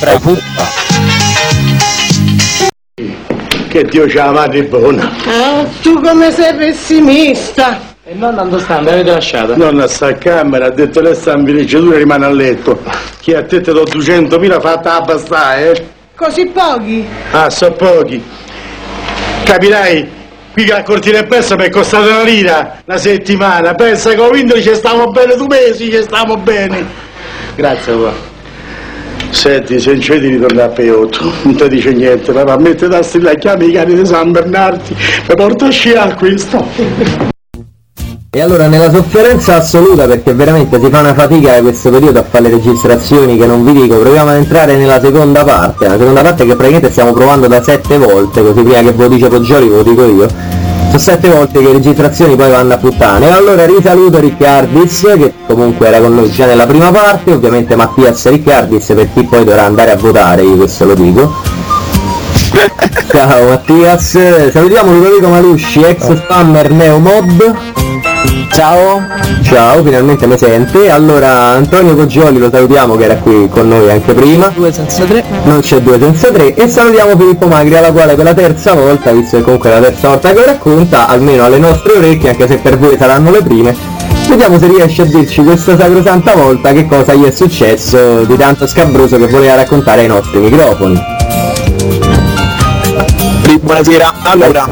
Che Dio c'ha la madre buona. Tu come sei pessimista? E nonna dove sta? Mi avete lasciata? Nonna sta a camera, ha detto lei sta in villeggiatura e rimane a letto. Che a te do 200.000 fatta abbastare, Così pochi? Ah, so pochi. Capirai, qui che a Cortina e Persa mi è costata una lira, una settimana. Pensa che ho vinto, ci stiamo bene 2 mesi, ci stiamo bene. Grazie, papà. Senti, se non c'è di ritornare a Peotto, non ti dice niente, papà, mettete a stilla, chiami i cani di San Bernardi, mi porta a sciare questo. E allora nella sofferenza assoluta, perché veramente si fa una fatica in questo periodo a fare le registrazioni che non vi dico, proviamo ad entrare nella seconda parte che praticamente stiamo provando da 7 volte, così prima che ve lo dice Poggioli ve lo dico io. Sono 7 volte che le registrazioni poi vanno a puttane. E allora risaluto Riccardis, che comunque era con noi già nella prima parte, ovviamente Mattias Riccardis per chi poi dovrà andare a votare, io questo lo dico. Ciao Mattias, salutiamo Ludovico Malusci, ex spammer Neomod. Ciao. Ciao, finalmente mi sente. Allora Antonio Poggioli lo salutiamo, che era qui con noi anche prima. 2 senza 3. Non c'è 2 senza 3. E salutiamo Filippo Magri, alla quale per la terza volta, visto che comunque è la terza volta che racconta, almeno alle nostre orecchie, anche se per voi saranno le prime, vediamo se riesce a dirci questa sacrosanta volta che cosa gli è successo di tanto scabroso che voleva raccontare ai nostri microfoni. Buonasera. Allora,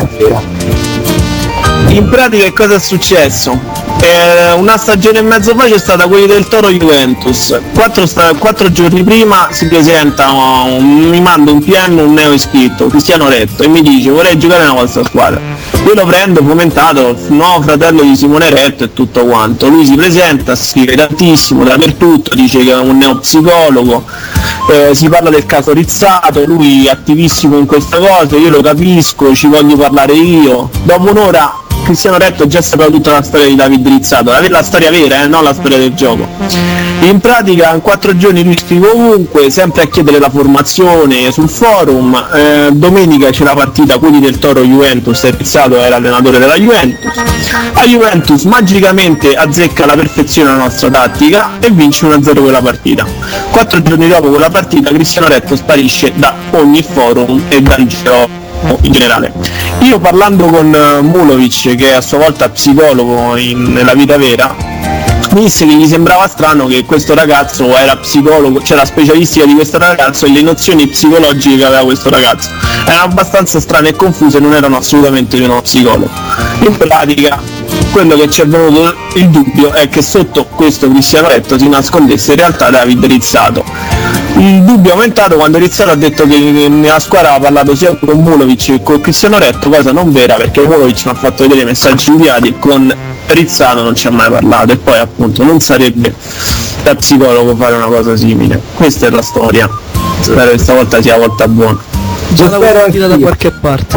in pratica che cosa è successo? Una stagione e mezzo fa c'è stata quelli del Toro Juventus. 4 giorni prima si presenta, mi manda un PM, un neo iscritto, Cristiano Retto, e mi dice vorrei giocare nella vostra squadra. Io lo prendo fomentato, no, fratello di Simone Retto e tutto quanto. Lui si presenta, scrive tantissimo dappertutto, dice che è un neopsicologo, si parla del caso Rizzato, lui è attivissimo in questa cosa, io lo capisco, ci voglio parlare io. Dopo un'ora Cristiano Retto già sapeva tutta la storia di David Rizzato, la storia vera, non la storia del gioco. In pratica in 4 giorni lui scrive ovunque, sempre a chiedere la formazione sul forum. Domenica c'è la partita, quelli del Toro Juventus, e Rizzato era allenatore della Juventus. La Juventus magicamente azzecca alla perfezione la nostra tattica e vince 1-0 quella partita. 4 giorni dopo quella partita Cristiano Retto sparisce da ogni forum e dal giro in generale. Io parlando con Mulovic, che è a sua volta psicologo nella vita vera, mi disse che gli sembrava strano che questo ragazzo era psicologo, cioè la specialistica di questo ragazzo e le nozioni psicologiche che aveva questo ragazzo erano abbastanza strane e confuse, non erano assolutamente di uno psicologo. In pratica quello che ci è venuto il dubbio è che sotto questo Cristiano Retto si nascondesse in realtà David Rizzato. Il dubbio è aumentato quando Rizzato ha detto che nella squadra ha parlato sia con Mulovic che con Cristiano Retto, cosa non vera, perché Mulovic mi ha fatto vedere messaggi inviati, con Rizzato non ci ha mai parlato, e poi appunto non sarebbe da psicologo fare una cosa simile. Questa è la storia, spero che stavolta sia la volta buona. Già la partita da qualche parte.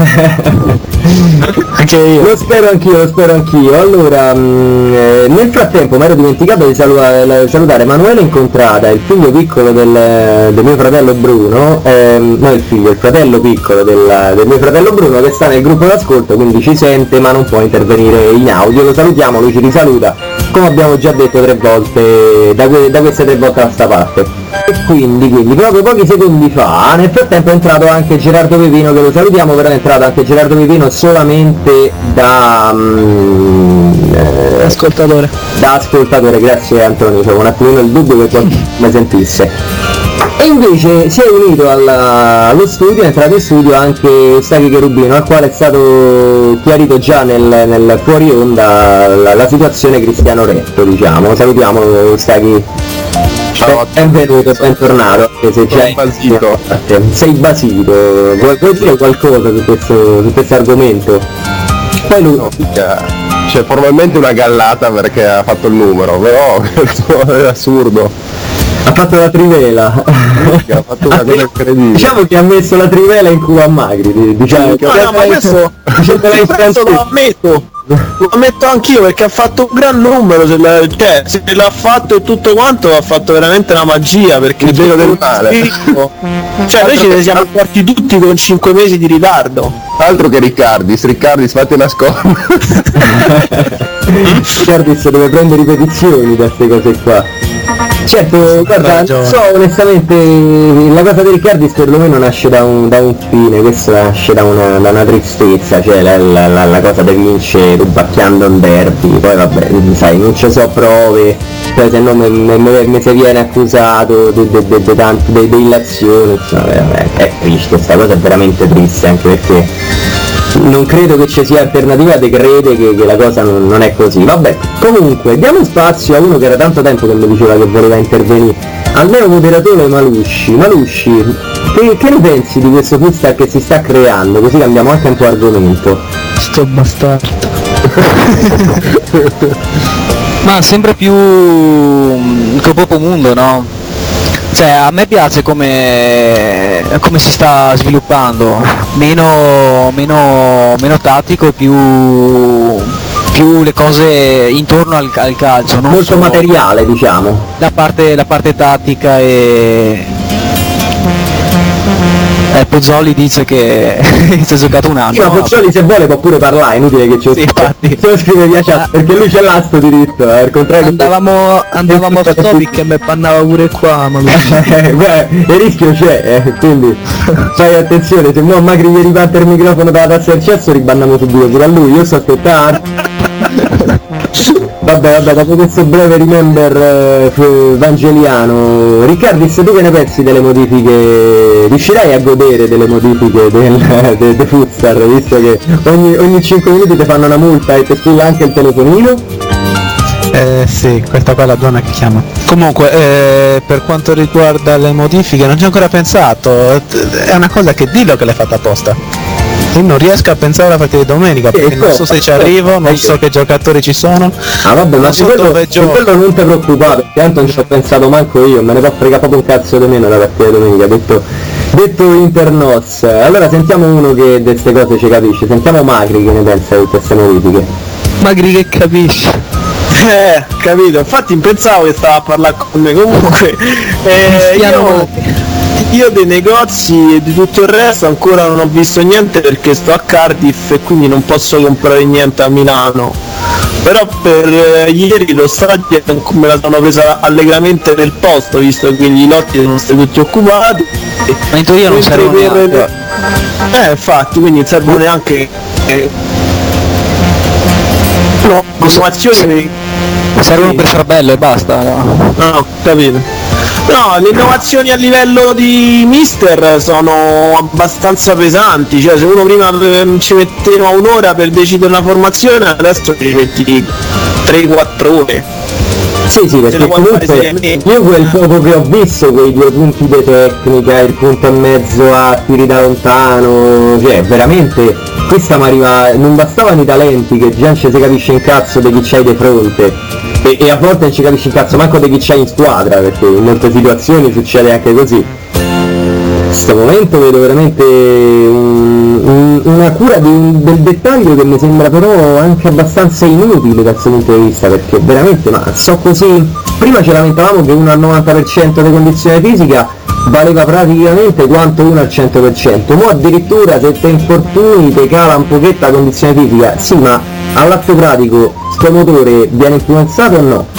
Anche io. Lo spero anch'io. Allora, nel frattempo mi ero dimenticato di salutare Emanuele Incontrada, il figlio piccolo del mio fratello Bruno, il fratello piccolo del mio fratello Bruno, che sta nel gruppo d'ascolto, quindi ci sente ma non può intervenire in audio. Lo salutiamo, lui ci risaluta, come abbiamo già detto 3 volte, da queste 3 volte a sta parte. E quindi proprio pochi secondi fa, nel frattempo è entrato anche Gerardo Pepino, che lo salutiamo, però è entrato anche Gerardo Pepino solamente da ascoltatore. Da ascoltatore, grazie Antonio, c'avevo un attimino il dubbio che qualcuno mi sentisse. E invece si è unito allo studio, è entrato in studio anche Staghi Cherubino, al quale è stato chiarito già nel fuori onda la situazione Cristiano Retto, diciamo. Salutiamo Staghi. Ciao, benvenuto, bentornato, anche se già basito. Sei basito, vuoi dire qualcosa su questo argomento? Poi lui... C'è probabilmente una gallata perché ha fatto il numero, però è assurdo. Ha fatto la trivela. Ha fatto una cosa incredibile. Diciamo che ha messo la trivela in culo a Magri, diciamo. No, ma questo lo ammetto anch'io, perché ha fatto un gran numero, se l'ha fatto e tutto quanto, ha fatto veramente una magia, perché il giro del male. Cioè noi ce ne siamo accorti tutti con 5 mesi di ritardo. Altro che Riccardis, fate nascondere. Ricardis deve prendere ripetizioni da queste cose qua. Certo, guarda, non so onestamente, la cosa di Riccardis perlomeno nasce da un fine, questo nasce da una tristezza, cioè la cosa da vince rubacchiando un derby, poi vabbè, sai, non ci so prove, cioè se no me se viene accusato di tante illazioni, insomma, è triste, questa cosa è veramente triste, anche perché non credo che ci sia alternativa, crede che la cosa non è così. Vabbè, comunque diamo spazio a uno che era tanto tempo che mi diceva che voleva intervenire, al mio moderatore Malusci. Che ne pensi di questo freestyle che si sta creando? Così cambiamo anche un po' argomento. Sto bastardo. Ma sempre più proprio mondo, no? Cioè, a me piace come si sta sviluppando, meno tattico e più le cose intorno al calcio, non molto materiale, diciamo. La parte tattica e Pozzoli dice che si è giocato un anno. Sì, ma Pozzoli se vuole può pure parlare, è inutile che ci infatti. Se lo scrive via chat, perché lui c'è l'astro diritto, al contrario. Andavamo off topic e me pannava pure qua, ma beh, il rischio c'è, quindi fai attenzione, se no Macri gli ribatte il microfono dalla tazza del cesso ribanniamo subito pure a lui, io sto aspettando. Vabbè, dopo questo breve remember vangeliano, Riccardis, tu che ne pensi delle modifiche? Riuscirai a godere delle modifiche del Footstar, visto che ogni 5 minuti ti fanno una multa e ti scrive anche il telefonino? Sì, questa qua è la donna che chiama. Comunque, per quanto riguarda le modifiche non ci ho ancora pensato, è una cosa che dillo che l'hai fatta apposta. Io non riesco a pensare alla partita di domenica perché non so se ci arrivo, non so che giocatori ci sono. Ah vabbè, ma su quello non ti preoccupare, perché tanto non ci ho pensato manco io, me ne può fregare proprio un cazzo di meno la partita di domenica, detto Internos. Allora sentiamo uno che di queste cose ci capisce, sentiamo Macri che ne pensa di queste modifiche. Macri che capisce. Capito, infatti pensavo che stava a parlare con me, comunque io dei negozi e di tutto il resto ancora non ho visto niente perché sto a Cardiff e quindi non posso comprare niente a Milano, però per ieri lo stadio me la sono presa allegramente nel posto, visto che gli lotti sono stati tutti occupati, ma in teoria non servono neanche. Infatti, quindi non servono neanche innovazioni, servono per far bello e basta, no, capito. No, le innovazioni a livello di mister sono abbastanza pesanti, cioè se uno prima ci metteva un'ora per decidere una formazione, adesso ci metti 3-4 ore. Sì, perché comunque io quel poco che ho visto, quei 2 punti di tecnica, il punto e mezzo a tiri da lontano, cioè veramente questa mi arriva, non bastavano i talenti che già non ci si capisce in cazzo di chi c'hai di fronte. E a volte non ci capisci il cazzo manco di chi c'hai in squadra, perché in molte situazioni succede anche così. In questo momento vedo veramente una cura del dettaglio che mi sembra però anche abbastanza inutile dal suo punto di vista, perché veramente, ma so così, prima ci lamentavamo che uno al 90% di condizione fisica valeva praticamente quanto uno al 100%, mo addirittura se te infortuni te cala un pochetto la condizione fisica, sì, ma all'atto pratico sto motore viene influenzato o no?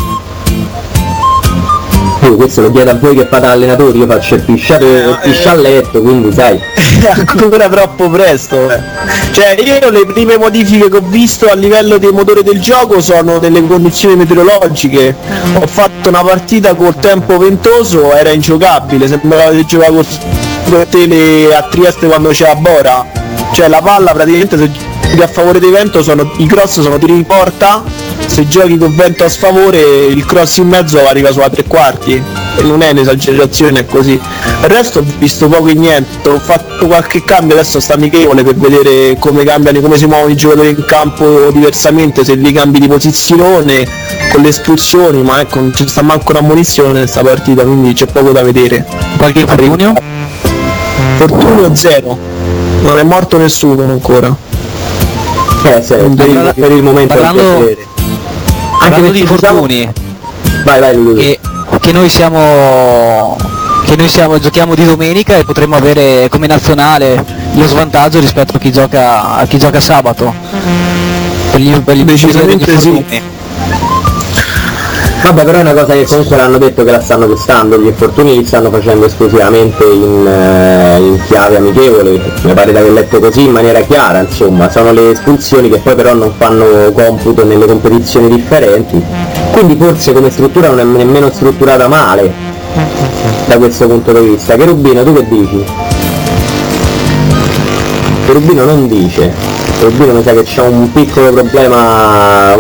Questo lo chiedo a voi che fate allenatori, io faccio il piscialletto, quindi sai. È ancora troppo presto, Cioè io le prime modifiche che ho visto a livello dei motori del gioco sono delle condizioni meteorologiche. Ho fatto una partita col tempo ventoso, era ingiocabile, sembrava di giocare con tele a Trieste quando c'è a Bora. Cioè la palla praticamente se giochi a favore del vento i cross sono tiri in porta, se giochi con vento a sfavore il cross in mezzo arriva sulla 3/4 e non è un'esagerazione, è così. Il resto ho visto poco e niente, ho fatto qualche cambio, adesso sta amichevole per vedere come cambiano, come si muovono i giocatori in campo diversamente, se li cambi di posizione con le espulsioni, ma ecco non ci sta manco una munizione nella partita, quindi c'è poco da vedere. Qualche infortunio? Fortunio 0, non è morto nessuno ancora. Per il momento anche di infortuni, vai che noi giochiamo di domenica e potremmo avere come nazionale lo svantaggio rispetto a chi gioca sabato, quelli belli decisamente sì. Vabbè, però è una cosa che comunque l'hanno detto che la stanno testando, gli infortuni li stanno facendo esclusivamente in chiave amichevole, mi pare di aver letto così in maniera chiara, insomma, sono le espulsioni che poi però non fanno computo nelle competizioni differenti, quindi forse come struttura non è nemmeno strutturata male da questo punto di vista. Cherubino, tu che dici? Cherubino non dice, Cherubino mi sa che c'è un piccolo problema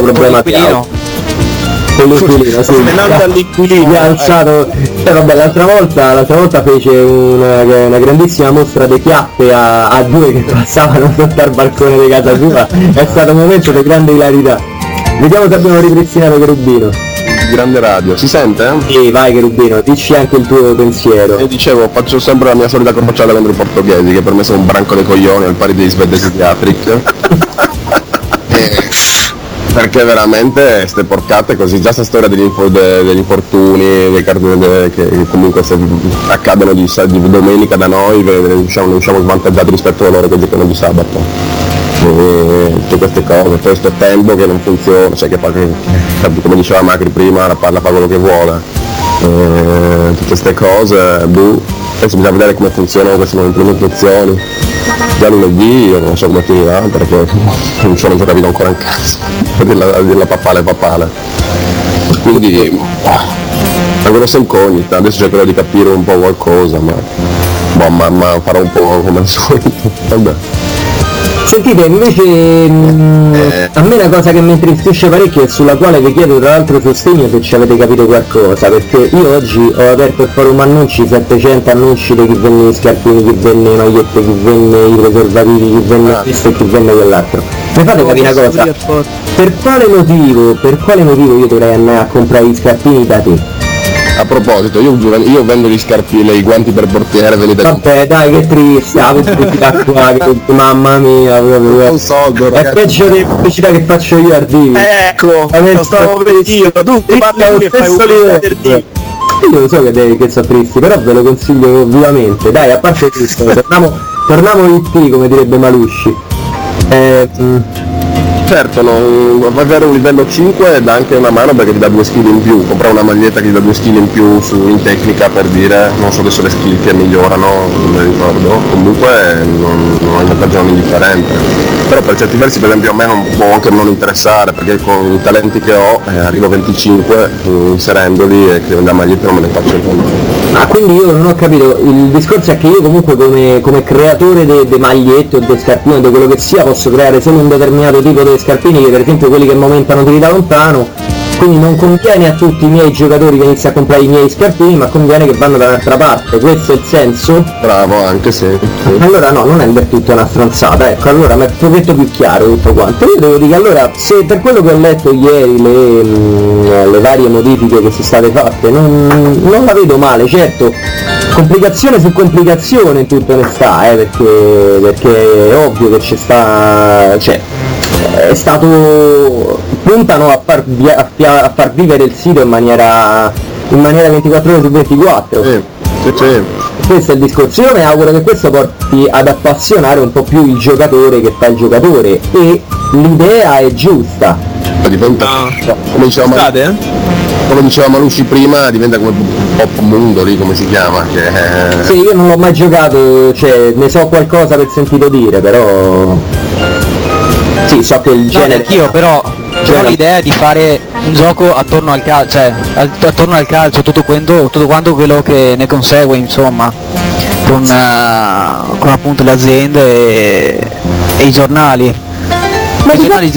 con l'inquilino, sì, mi ha alzato, vabbè, l'altra volta fece una grandissima mostra di chiappe a due che passavano sotto al balcone di casa sua, è stato un momento di grande ilarità. Vediamo se abbiamo ripristinato Cherubino. Grande radio, si sente? Sì, vai Cherubino, dici anche il tuo pensiero. E dicevo, faccio sempre la mia solita corpacciata contro i portoghesi, che per me sono un branco dei coglioni al pari dei svedesi di Atric. Perché veramente ste porcate così, già sta storia degli infortuni, dei che comunque se accadono di domenica da noi ne usciamo svantaggiati rispetto a loro che giocano di sabato. E tutte queste cose, poi sto tempo che non funziona, cioè che come diceva Macri prima, la palla fa quello che vuole. Tutte queste cose, adesso bisogna vedere come funzionano queste nuove implementazioni. Già lunedì io non so come finirà perché non sono ancora capito ancora in casa a dirla papale. Quindi una grossa incognita, adesso cercherò di capire un po' qualcosa, ma farò un po' come al solito. Vabbè. Sentite, invece a me una cosa che mi intristisce parecchio e sulla quale vi chiedo tra l'altro sostegno se ci avete capito qualcosa, perché io oggi ho aperto il forum annunci, 700 annunci di chi venne i scarpini, chi venne le magliette, chi venne i preservativi, chi venne questo e chi venne quell'altro. Mi fate capire una cosa? Per quale motivo io dovrei andare a comprare gli scarpini da te? A proposito, io vendo gli scarpini, i guanti per portiere, vabbè dai, che triste, qua, mamma mia, un soldo, è peggio delle pubblicità che faccio io a Divi. Ecco, lo stavo per dire, tu parli e fai un po'. Io lo so che sono tristi, però ve lo consiglio vivamente. Dai, a parte questo, torniamo in T, come direbbe Malusci. Certo, avere un livello 5 dà anche una mano perché ti dà 2 skill in più, comprare una maglietta che ti dà 2 skill in più in tecnica, per dire, non so adesso le skill che migliorano, non mi ricordo, comunque non è un vantaggio non indifferente, però per certi versi per esempio a me non può anche non interessare perché con i talenti che ho arrivo a 25 inserendoli e che la maglietta non me ne faccio il conto. Ah, quindi io non ho capito, il discorso è che io comunque come creatore di magliette o di scarpini o di quello che sia posso creare solo un determinato tipo di scarpini, che per esempio quelli che momentano tiri da lontano, quindi non conviene a tutti i miei giocatori che iniziano a comprare i miei scarpini, ma conviene che vanno da un'altra parte, questo è il senso? Bravo, anche se. Sì. Allora no, non è del tutto una stronzata, ecco, allora mi è un pochetto più chiaro tutto quanto. Io devo dire che allora, se per quello che ho letto ieri le varie modifiche che sono state fatte, non la vedo male, certo, complicazione su complicazione in tutta onestà, perché è ovvio che c'è sta, cioè, è stato, puntano a far vivere il sito in maniera 24 ore su 24. Sì. Questo è il discorso, io mi auguro che questo porti ad appassionare un po' più il giocatore che fa il giocatore, e l'idea è giusta. Diventa, come diceva Malusci prima, diventa come Pop Mundo lì, come si chiama, che Sì, io non l'ho mai giocato, cioè ne so qualcosa per sentito dire, però sì, so che il genere. Anch'io, però l'idea è di fare un gioco attorno al calcio, cioè attorno al calcio, tutto quanto quello che ne consegue, insomma, con appunto le aziende e i giornali. Ma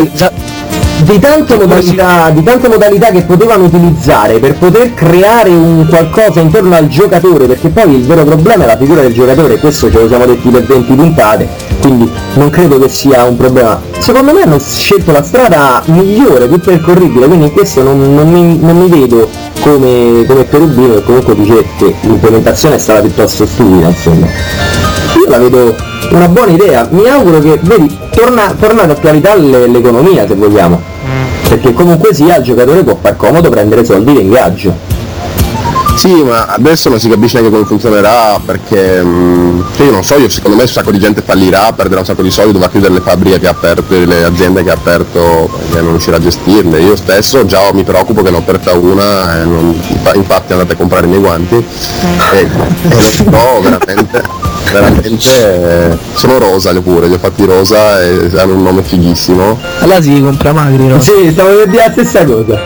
di tante modalità che potevano utilizzare per poter creare un qualcosa intorno al giocatore, perché poi il vero problema è la figura del giocatore, questo ce lo siamo detti per 20 puntate, quindi non credo che sia un problema. Secondo me hanno scelto la strada migliore, più percorribile, quindi in questo non mi vedo come Cherubino, che comunque dice che l'implementazione è stata piuttosto stupida, insomma. Io la vedo una buona idea, mi auguro che, vedi, torna d'attualità l'economia, se vogliamo, perché comunque sia il giocatore può far comodo prendere soldi di ingaggio. Sì, ma adesso non si capisce neanche come funzionerà, perché io non so, secondo me un sacco di gente fallirà, perderà un sacco di soldi, dovrà chiudere le fabbriche che ha aperto, le aziende che ha aperto, perché non riuscirà a gestirle. Io stesso già mi preoccupo che ne ho aperta una, infatti andate a comprare i miei guanti e lo so veramente sono rosa pure, li ho fatti rosa e hanno un nome fighissimo. Allora si compra Magri, no? Sì, stavo per dire la stessa cosa.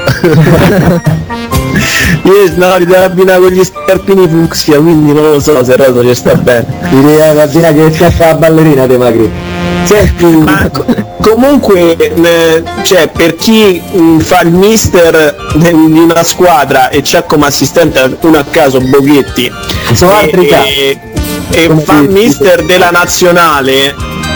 Io no, li devo abbinare con gli scarpini fucsia, quindi non lo so se rosa ci sta bene. Ti devi abbinare che schiaccia la ballerina te Magri. Senti, ma comunque cioè per chi fa il mister di una squadra e c'ha come assistente uno a caso Boghetti sono altri casi e fa il mister della nazionale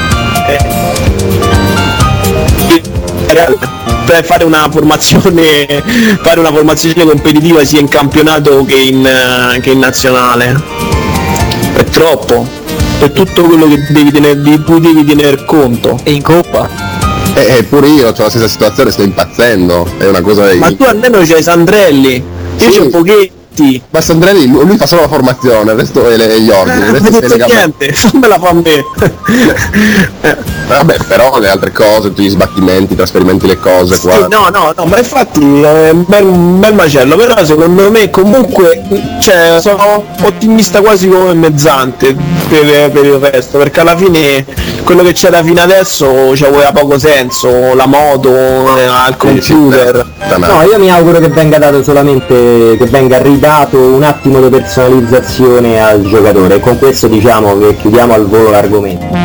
per fare una formazione competitiva sia in campionato che in nazionale è troppo, è tutto quello che di cui devi tener conto. E in coppa? Pure io ho la stessa situazione, sto impazzendo, è una cosa. Ma tu almeno c'hai Sandrelli, io c'ho Poghetti. Ma Sandrelli lui fa solo la formazione, il resto è gli ordini, il resto non niente, fammela fa a me. Vabbè, però le altre cose, tutti gli sbattimenti, i trasferimenti, le cose qua. Sì, no, ma infatti è un bel macello, però secondo me comunque cioè, sono ottimista quasi come Mezzante per il resto, perché alla fine quello che c'era fino adesso aveva poco senso, la moto, al computer. No, io mi auguro che venga dato solamente, che venga ridato un attimo di personalizzazione al giocatore, e con questo diciamo che chiudiamo al volo l'argomento.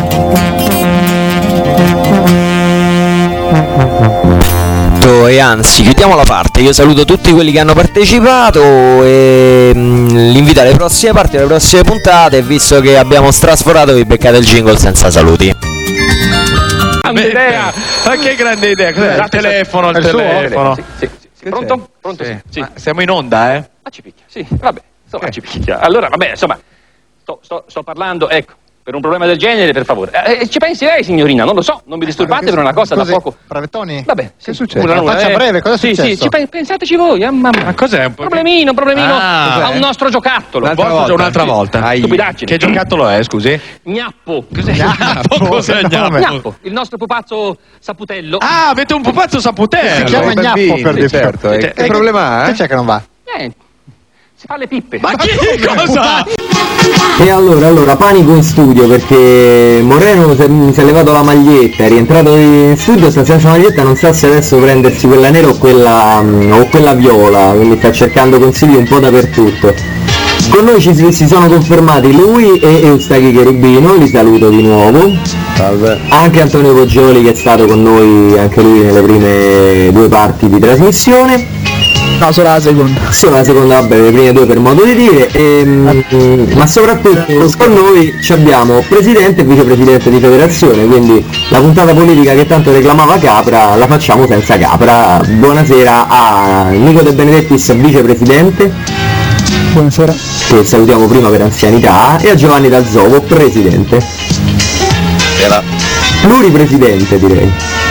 E anzi chiudiamo la parte, io saluto tutti quelli che hanno partecipato e l'invito alle prossime parti, alle prossime puntate, visto che abbiamo strasforato vi beccate il jingle senza saluti. Grande idea! Ma che grande idea! Cos'è? Il telefono. Sì. Pronto? Pronto? Sì. Ma siamo in onda, eh? Ma ci picchia, sì, vabbè, insomma ci picchia. Allora, vabbè, insomma, sto parlando, ecco, per un problema del genere, per favore. Ci pensi lei, signorina? Non lo so, non mi disturbate per una cosa da poco. Bravettoni? Vabbè, che succede? Una faccia breve, cosa è successo? Sì, pensateci voi, mamma. Ma cos'è un problemino a un nostro giocattolo. Un'altra volta. Stupidaggine. Che giocattolo è, scusi? Gnappo. Cos'è? Cos'è Gnappo? Il nostro pupazzo Saputello. Ah, avete un pupazzo Saputello. Si chiama Gnappo per difetto. Che problema ha? Che c'è che non va? Si fa le pippe. Ma che cosa? E allora, panico in studio perché Moreno si è levato la maglietta, è rientrato in studio, sta senza maglietta, non sa se adesso prendersi quella nera o quella viola, quindi sta cercando consigli un po' dappertutto. Con noi si sono confermati lui e Eustachio Cherubino, li saluto di nuovo. Salve. Anche Antonio Poggioli che è stato con noi anche lui nelle prime due parti di trasmissione. No, solo la seconda. Solo la seconda, vabbè, le prime due per modo di dire, ma soprattutto con noi abbiamo presidente e vicepresidente di federazione, quindi la puntata politica che tanto reclamava Capra la facciamo senza Capra. Buonasera a Nico De Benedettis, vicepresidente. Buonasera. Che salutiamo prima per anzianità, e a Giovanni D'Alzovo, presidente. Era. Pluripresidente direi.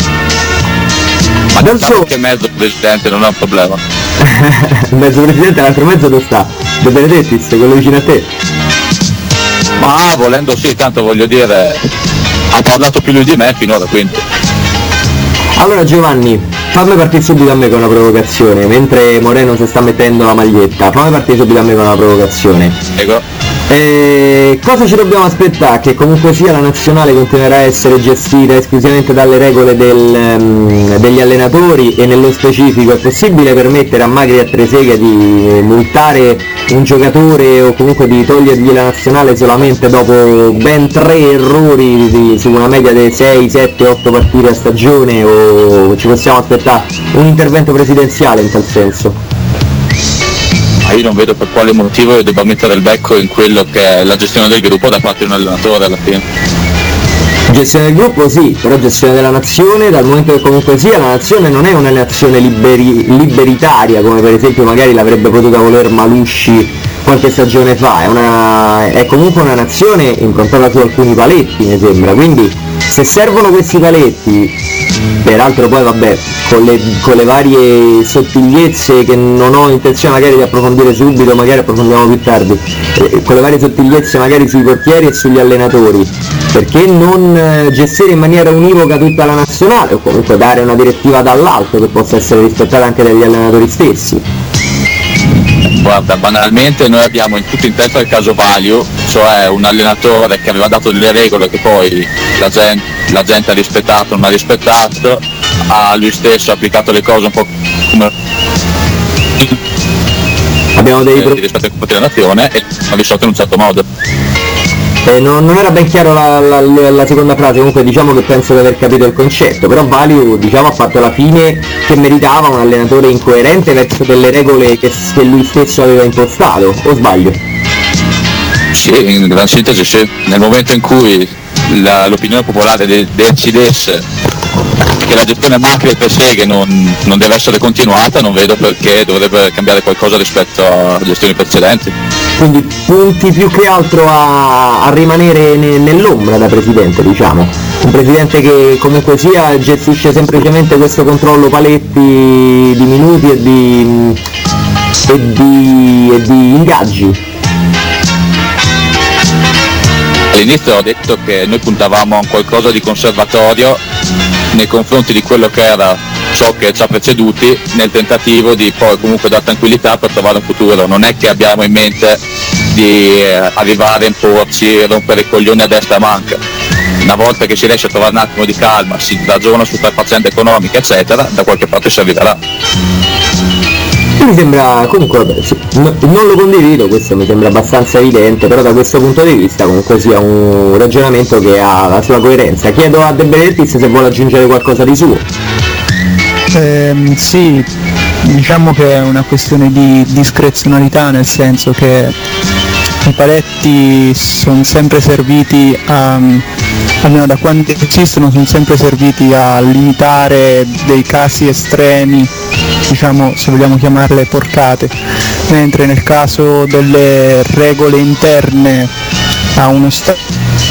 Ma diciamo che mezzo presidente non è un problema. Mezzo presidente, l'altro mezzo dove sta? De Benedettis, quello vicino a te. Ma volendo sì, tanto voglio dire, ha parlato più lui di me finora, quindi. Allora Giovanni, fammi partire subito a me con una provocazione, mentre Moreno si sta mettendo la maglietta, fammi partire subito a me con una provocazione. Prego. Cosa ci dobbiamo aspettare? Che comunque sia la nazionale continuerà a essere gestita esclusivamente dalle regole degli allenatori, e nello specifico è possibile permettere a Magri e a Tresegha di multare un giocatore o comunque di togliergli la nazionale solamente dopo ben 3 errori su una media di 6, 7, 8 partite a stagione, o ci possiamo aspettare un intervento presidenziale in tal senso? Ma io non vedo per quale motivo io debba mettere il becco in quello che è la gestione del gruppo da parte di un allenatore alla fine. Gestione del gruppo sì, però gestione della nazione, dal momento che comunque sia la nazione non è una nazione liberitaria come per esempio magari l'avrebbe potuta voler Malusci qualche stagione fa, è comunque una nazione improntata su alcuni paletti mi sembra, quindi Se servono questi paletti, peraltro poi vabbè, con le varie sottigliezze che non ho intenzione magari di approfondire subito, magari approfondiamo più tardi, con le varie sottigliezze magari sui portieri e sugli allenatori, perché non gestire in maniera univoca tutta la nazionale, o comunque dare una direttiva dall'alto che possa essere rispettata anche dagli allenatori stessi? Guarda, banalmente noi abbiamo in tutto in testa il caso Valio, cioè un allenatore che aveva dato delle regole che poi la gente ha rispettato, non ha rispettato, ha lui stesso applicato le cose un po' come abbiamo dei rispetto alla nazione e ha risolto in un certo modo. Non era ben chiaro la seconda frase, comunque diciamo che penso di aver capito il concetto, però Valio diciamo ha fatto la fine che meritava un allenatore incoerente verso delle regole che lui stesso aveva impostato, o sbaglio? Sì, in gran sintesi sì, nel momento in cui l'opinione popolare decidesse che la gestione macro per sé che non deve essere continuata, non vedo perché dovrebbe cambiare qualcosa rispetto a gestioni precedenti. Quindi punti più che altro a rimanere nell'ombra da presidente, diciamo. Un presidente che comunque sia gestisce semplicemente questo controllo paletti di minuti e di ingaggi. All'inizio ho detto che noi puntavamo a qualcosa di conservatorio nei confronti di quello che era ciò che ci ha preceduti, nel tentativo di poi comunque dare tranquillità per trovare un futuro. Non è che abbiamo in mente di arrivare a imporci, rompere i coglioni a destra e a manca. Una volta che si riesce a trovare un attimo di calma, si ragiona su tre faccende economiche eccetera, da qualche parte si arriverà. Mi sembra, comunque vabbè, sì, non lo condivido, questo mi sembra abbastanza evidente, però da questo punto di vista comunque sia un ragionamento che ha la sua coerenza. Chiedo a De Benedetti se vuole aggiungere qualcosa di suo. Sì, diciamo che è una questione di discrezionalità, nel senso che i paletti sono sempre serviti almeno da quando esistono, sono sempre serviti a limitare dei casi estremi, diciamo, se vogliamo chiamarle porcate, mentre nel caso delle regole interne a uno Stato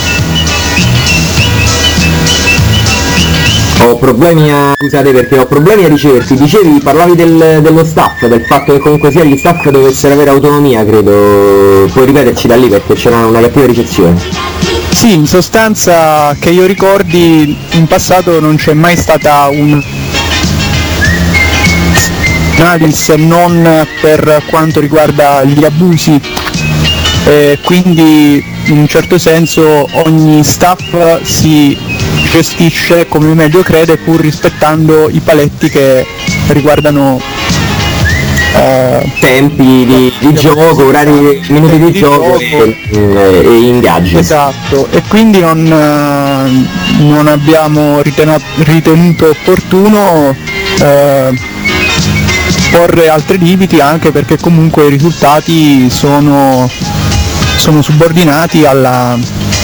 scusate perché ho problemi a riceverti, parlavi dello staff, del fatto che comunque sia gli staff dovessero avere autonomia, credo, puoi ripeterci da lì perché c'era una cattiva ricezione. Sì, in sostanza che io ricordi in passato non c'è mai stata se non per quanto riguarda gli abusi, quindi in un certo senso ogni staff si gestisce come meglio crede, pur rispettando i paletti che riguardano tempi di gioco, orari, minuti di gioco e ingaggi. Esatto, e quindi non abbiamo ritenuto opportuno porre altri limiti, anche perché comunque i risultati sono subordinati alla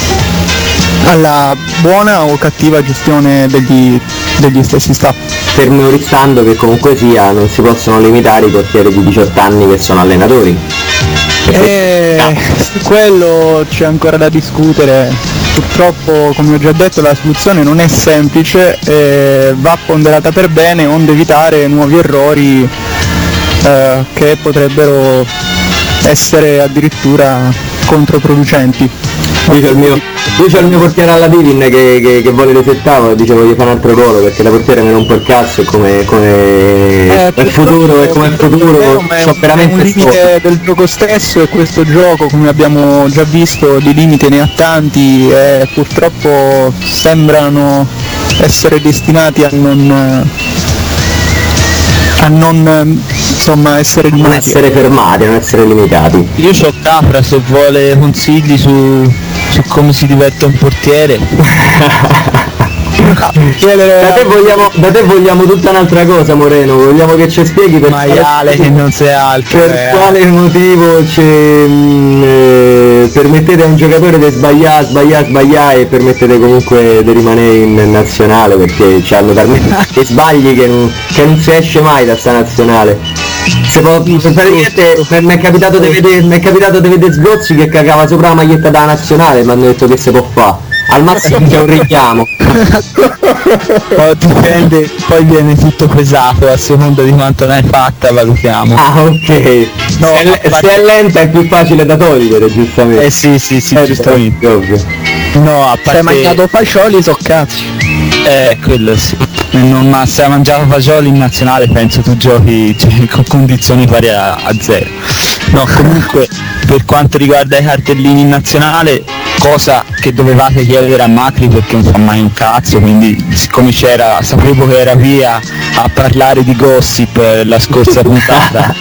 buona o cattiva gestione degli stessi staff. Fermo restando che comunque sia non si possono limitare i portieri di 18 anni che sono allenatori. Su quello c'è ancora da discutere. Purtroppo, come ho già detto, la soluzione non è semplice e va ponderata per bene, onde evitare nuovi errori che potrebbero essere addirittura controproducenti. Io c'ho il mio portiere alla Divin che vuole resettare, dice voglio fare un altro gol perché da portiere mi rompo il cazzo e come il futuro, c'ho veramente un limite del gioco stesso, e questo gioco, come abbiamo già visto, di limite ne ha tanti e purtroppo sembrano essere destinati a non insomma essere limitati. Non essere fermati, non essere limitati. Io c'ho Capra, se vuole consigli su come si diverte un portiere. Da te vogliamo tutta un'altra cosa, Moreno, vogliamo che ci spieghi per maiale che non sei altro, per quale motivo permettete a un giocatore di sbagliare e permettete comunque di rimanere in nazionale, perché c'hanno talmente sbagli che non si esce mai da sta nazionale. Mi è capitato di vedere Sgozzi che cagava sopra la maglietta della nazionale, mi hanno detto che si può fare. al massimo c'è un richiamo. Poi viene tutto pesato a seconda di quanto ne hai fatta, valutiamo. Ah, ok. No, se è lenta è più facile da togliere, giustamente. Sì, giustamente. Ovvio. No, a parte... Se hai mangiato fagioli, so cazzi. Quello sì. Ma se hai mangiato fagioli in nazionale penso tu giochi con condizioni pari a 0. No, comunque per quanto riguarda i cartellini in nazionale, cosa che dovevate chiedere a Macri perché non fa mai un cazzo, quindi siccome sapevo che era via a parlare di gossip la scorsa puntata,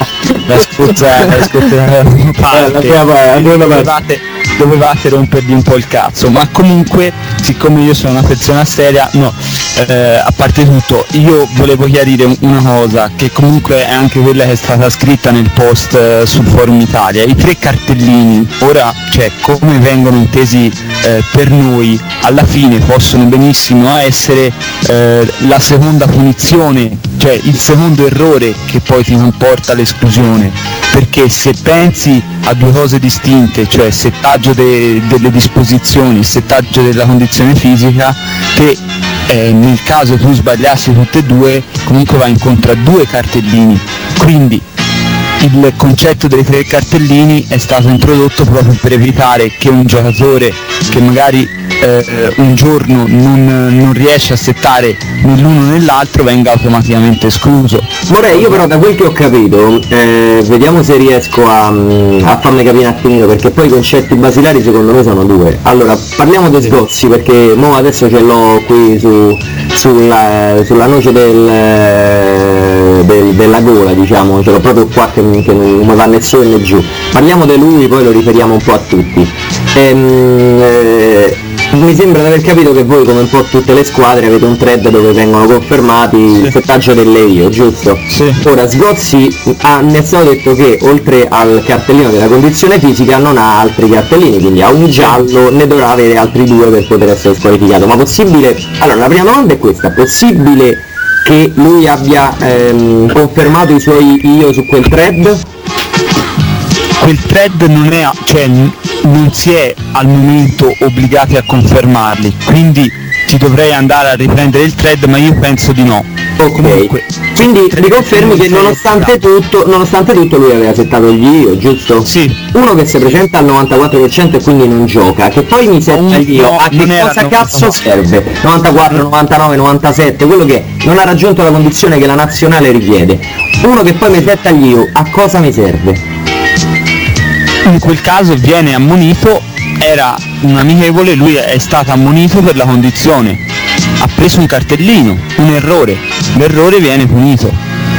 dovevate rompergli un po' il cazzo, ma comunque siccome io sono una persona seria, a parte tutto io volevo chiarire una cosa che comunque è anche quella che è stata scritta nel post sul Forum Italia. I 3 cartellini ora, come vengono intesi per noi, alla fine possono benissimo essere la seconda punizione, cioè il secondo errore che poi ti comporta l'esclusione, perché se pensi a due cose distinte, cioè settaggio delle disposizioni, settaggio della condizione fisica, che nel caso tu sbagliassi tutte e due comunque va incontro a 2 cartellini, quindi il concetto dei 3 cartellini è stato introdotto proprio per evitare che un giocatore che magari un giorno non riesce a settare né l'uno né l'altro venga automaticamente escluso. Io però da quel che ho capito, vediamo se riesco a farmi capire un attimino, perché poi i concetti basilari secondo me sono 2. Allora, parliamo dei sgozzi, perché mo adesso ce l'ho qui sulla noce della gola, diciamo, ce l'ho proprio qua che non mi va né su né giù. Parliamo di lui, poi lo riferiamo un po' a tutti. Mi sembra di aver capito che voi, come un po' tutte le squadre, avete un thread dove vengono confermati il settaggio delle io, giusto? Sì. Ora Sgozzi ne è stato detto che oltre al cartellino della condizione fisica non ha altri cartellini, quindi a un giallo ne dovrà avere altri 2 per poter essere squalificato. Ma possibile? Allora, la prima domanda è questa: possibile che lui abbia confermato i suoi io su quel thread? Quel thread non si è al momento obbligati a confermarli, quindi ti dovrei andare a riprendere il thread, ma io penso di no. Ok, comunque, quindi mi confermi che nonostante tutto lui aveva settato gli io, giusto? Sì. Uno che si presenta al 94% e quindi non gioca, che poi mi setta gli io, a che cosa cazzo serve? 94, 99, 97, quello che non ha raggiunto la condizione che la nazionale richiede. Uno che poi mi setta gli io, a cosa mi serve? In quel caso viene ammonito, era un amichevole, lui è stato ammonito per la condizione, ha preso un cartellino, un errore, l'errore viene punito.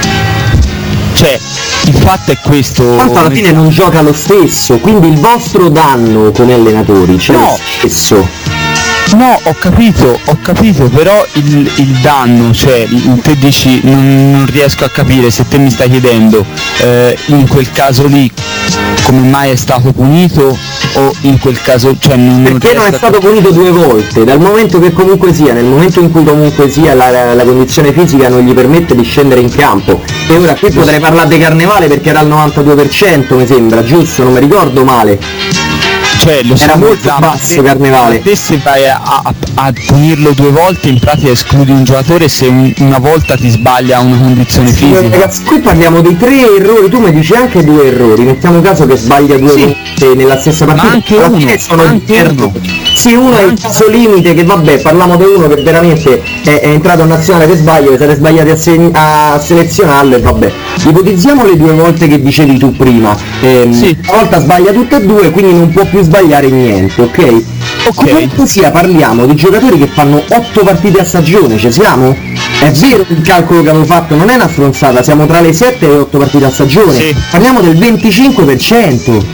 Cioè, il fatto è questo. Tanto alla fine non gioca lo stesso, quindi il vostro danno come allenatori c'è lo stesso. No, ho capito, però il danno, cioè te dici non riesco a capire se te mi stai chiedendo in quel caso lì come mai è stato punito, o in quel caso perché non è stato punito 2 volte, dal momento che comunque sia, nel momento in cui comunque sia la condizione fisica non gli permette di scendere in campo. E ora qui potrei parlare di Carnevale perché era al 92% mi sembra, giusto? Non mi ricordo male. Cioè, era molto basso Carnevale. Te se vai a punirlo 2 volte in pratica escludi un giocatore se una volta ti sbaglia una condizione fisica. Ragazzi, qui parliamo dei 3 errori, tu mi dici anche 2 errori, mettiamo caso che sbaglia 2 volte nella stessa partita, ma anche alla fine sono errori. Sì, uno è il caso limite, che vabbè, parliamo di uno che veramente è entrato in nazionale per sbaglio, siete sbagliati a selezionarlo e vabbè. Ipotizziamo le 2 volte che dicevi tu prima, una volta sbaglia tutte e 2, quindi non può più sbagliare niente, ok? Comunque sia, parliamo di giocatori che fanno 8 partite a stagione, ci siamo? È vero il calcolo che avevo fatto, non è una stronzata, siamo tra le 7 e le 8 partite a stagione, parliamo del 25%.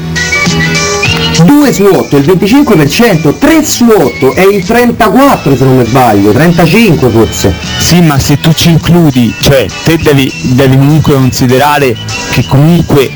2 su 8 è il 25%, 3 su 8 è il 34 se non mi sbaglio, 35 forse. Sì, ma se tu ci includi, cioè te devi comunque considerare che comunque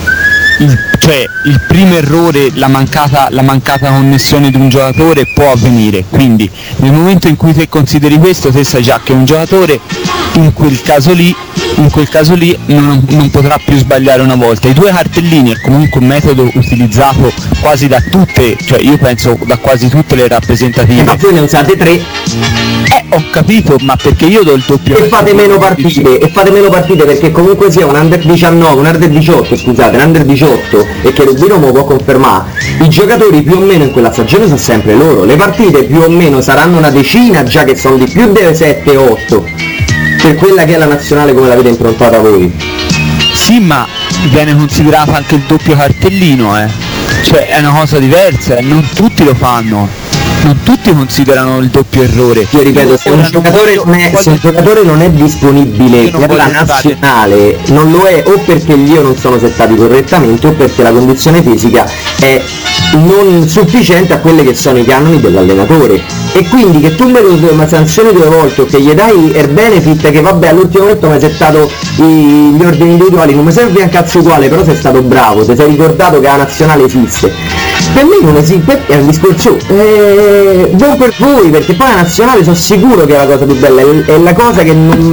il primo errore, la mancata connessione di un giocatore può avvenire, quindi nel momento in cui te consideri questo, te sai già che un giocatore in quel caso lì in quel caso lì non potrà più sbagliare una volta. I 2 cartellini è comunque un metodo utilizzato quasi da tutte, cioè io penso da quasi tutte le rappresentative. Ma voi ne usate 3. Ho capito, ma perché io do il doppio. E fate meno partite, perché comunque sia un under 19, un under 18, scusate, un under 18, e che Rubino me lo può confermare, i giocatori più o meno in quella stagione sono sempre loro, le partite più o meno saranno una decina, già che sono di più delle 7-8, per quella che è la nazionale come l'avete improntata voi. Sì, ma viene considerato anche il doppio cartellino, cioè è una cosa diversa, non tutti lo fanno. Non tutti considerano il doppio errore. Io ripeto, se un giocatore non è disponibile per la nazionale, non lo è o perché gli non sono settati correttamente o perché la condizione fisica è non sufficiente a quelle che sono i canoni dell'allenatore. E quindi che tu me lo sanzioni 2 volte o che gli dai il benefit che vabbè all'ultimo momento mi hai settato gli ordini individuali, non mi serve un cazzo uguale, però sei stato bravo, ti sei ricordato che la nazionale esiste. Per me non esiste, è un discorso buon per voi, perché poi la nazionale sono sicuro che è la cosa più bella, è la cosa che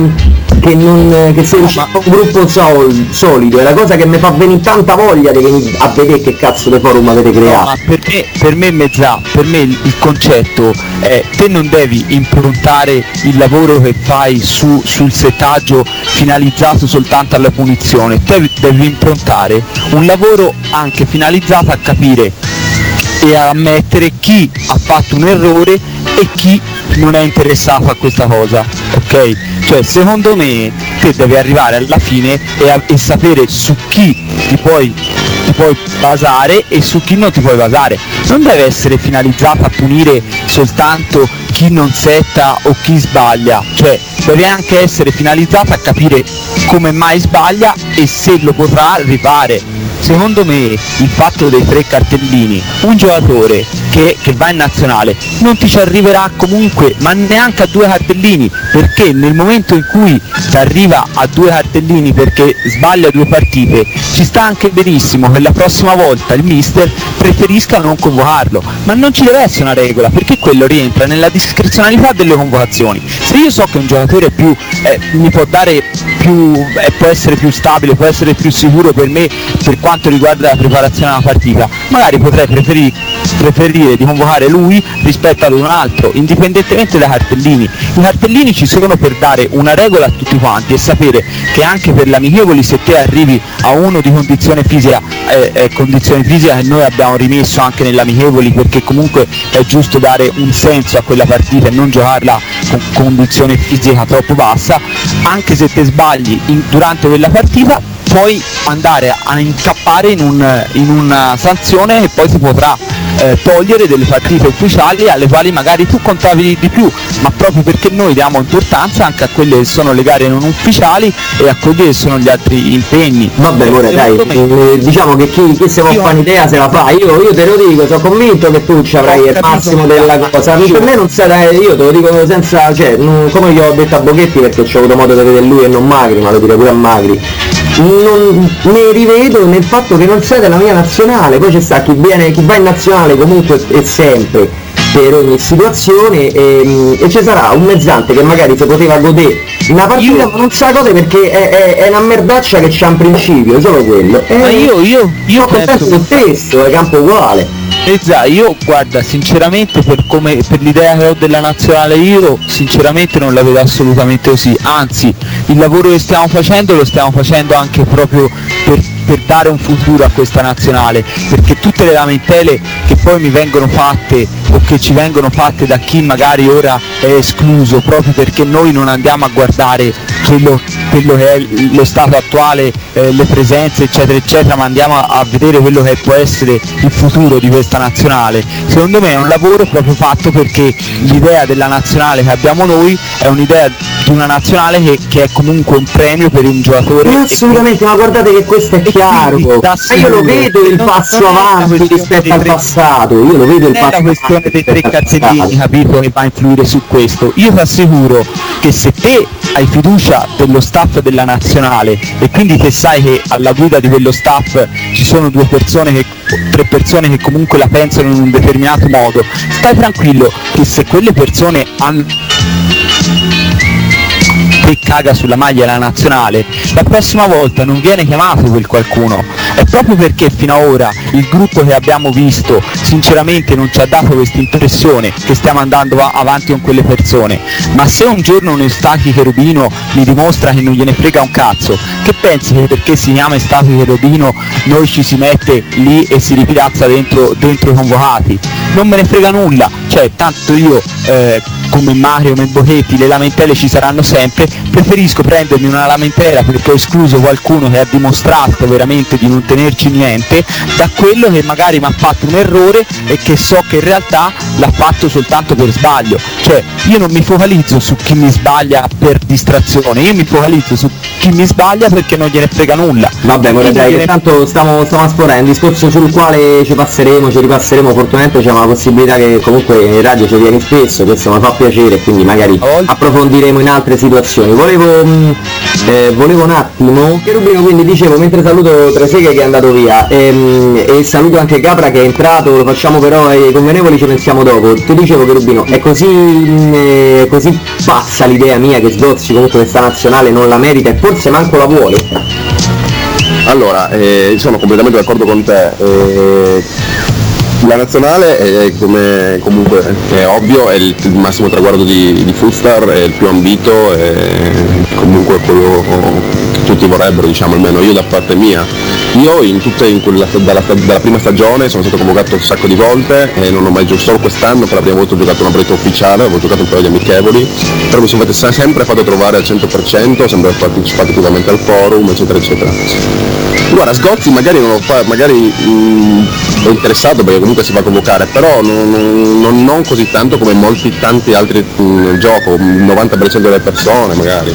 se riuscite a un gruppo solido, è la cosa che mi fa venire tanta voglia di venire a vedere che cazzo di forum avete creato. No, ma per me il concetto è te non devi improntare il lavoro che fai sul settaggio finalizzato soltanto alla punizione, te devi improntare un lavoro anche finalizzato a capire e a ammettere chi ha fatto un errore e chi non è interessato a questa cosa, ok? Cioè secondo me te devi arrivare alla fine e sapere su chi ti puoi basare e su chi non ti puoi basare. Non deve essere finalizzato a punire soltanto chi non setta o chi sbaglia, cioè deve anche essere finalizzato a capire come mai sbaglia e se lo potrà rifare. Secondo me il fatto dei 3 cartellini, un giocatore che va in nazionale non ti ci arriverà comunque, ma neanche a 2 cartellini, perché nel momento in cui ti arriva a 2 cartellini perché sbaglia 2 partite, ci sta anche benissimo che la prossima volta il mister preferisca non convocarlo, ma non ci deve essere una regola, perché quello rientra nella discrezionalità delle convocazioni. Se io so che un giocatore mi può dare più, può essere più stabile, può essere più sicuro per me per quanto riguarda la preparazione alla partita, magari potrei preferire di convocare lui rispetto ad un altro, indipendentemente dai cartellini. I cartellini ci sono per dare una regola a tutti quanti e sapere che anche per l'amichevoli, se te arrivi a uno di condizione fisica che noi abbiamo rimesso anche nell'amichevoli, perché comunque è giusto dare un senso a quella partita e non giocarla con condizione fisica troppo bassa, anche se te sbagli durante quella partita puoi andare a incappare in una sanzione che poi ti potrà togliere delle partite ufficiali alle quali magari tu contavi di più, ma proprio perché noi diamo importanza anche a quelle che sono le gare non ufficiali e a quelli che sono gli altri impegni. Vabbè, ora dai, diciamo che chi se vuole fare un'idea se la fa, io te lo dico, sono convinto che tu ci avrai il massimo della cosa, per me non sarà, io te lo dico senza, cioè, come gli ho detto a Bocchetti, perché ci ho avuto modo di vedere lui e non Magri, ma lo direi pure a Magri, non ne rivedo nel fatto che non sei della mia nazionale, poi c'è sta chi va in nazionale comunque e sempre per ogni situazione e ci sarà un mezzante che magari si poteva godere una partita ma non se la gode perché è una merdaccia che c'ha un principio, solo quello. Ma io penso lo stesso, è campo uguale. Io guarda, sinceramente per l'idea che ho della nazionale io sinceramente non la vedo assolutamente così, anzi il lavoro che stiamo facendo lo stiamo facendo anche proprio per dare un futuro a questa nazionale, perché tutte le lamentele che poi mi vengono fatte o che ci vengono fatte da chi magari ora è escluso proprio perché noi non andiamo a guardare quello che è lo stato attuale, le presenze eccetera eccetera, ma andiamo a vedere quello che può essere il futuro di questa nazionale. Secondo me è un lavoro proprio fatto perché l'idea della nazionale che abbiamo noi è un'idea di una nazionale che è comunque un premio per un giocatore. Assolutamente, ma guardate che questo è chiaro, io lo vedo il passo avanti rispetto al passato, io lo vedo il passo avanti. Non è la questione dei 3 cartellini, capito, che va a influire su questo. Io ti assicuro che se te hai fiducia dello staff della nazionale e quindi te sai che alla guida di quello staff ci sono 3 persone che comunque la pensano in un determinato modo, stai tranquillo che se quelle persone che caga sulla maglia della nazionale, la prossima volta non viene chiamato quel qualcuno. È proprio perché fino ad ora il gruppo che abbiamo visto sinceramente non ci ha dato questa impressione che stiamo andando avanti con quelle persone. Ma se un giorno un Eustachio Cherubino mi dimostra che non gliene frega un cazzo, che pensi che perché si chiama Eustachio Cherubino noi ci si mette lì e si ripiazza dentro i convocati? Non me ne frega nulla, cioè tanto io come Mario, come Bochetti, le lamentele ci saranno sempre, preferisco prendermi una lamentela perché ho escluso qualcuno che ha dimostrato veramente di non tenerci niente, da quello che magari mi ha fatto un errore e che so che in realtà l'ha fatto soltanto per sbaglio. Cioè io non mi focalizzo su chi mi sbaglia per distrazione, io mi focalizzo su chi mi sbaglia perché non gliene frega nulla. Vabbè, dai, tanto stiamo a sforare un discorso sul quale ci ripasseremo, fortunatamente c'è una possibilità che comunque in radio ci vieni spesso, questo mi fa piacere, quindi magari approfondiremo in altre situazioni. Volevo un attimo, Cherubino, quindi dicevo, mentre saluto Treseghe che è andato via e saluto anche Capra che è entrato, lo facciamo però ai convenevoli, ci pensiamo dopo. Ti dicevo, Cherubino, è così passa l'idea mia che Sgozzi comunque questa nazionale non la merita e forse manco la vuole? Allora, sono completamente d'accordo con te. La nazionale è, come comunque è ovvio, è il massimo traguardo di Footstar, è il più ambito, è comunque quello che tutti vorrebbero, diciamo, almeno io da parte mia. Io dalla prima stagione sono stato convocato un sacco di volte e non ho mai giocato, solo quest'anno per la prima volta ho giocato una partita ufficiale, avevo giocato un paio di amichevoli, però mi sono sempre fatto trovare al 100%, ho sempre partecipato attivamente al forum, eccetera eccetera. Guarda, Sgozzi magari è interessato perché comunque si va a convocare, però non così tanto come tanti altri nel gioco, il 90% delle persone magari.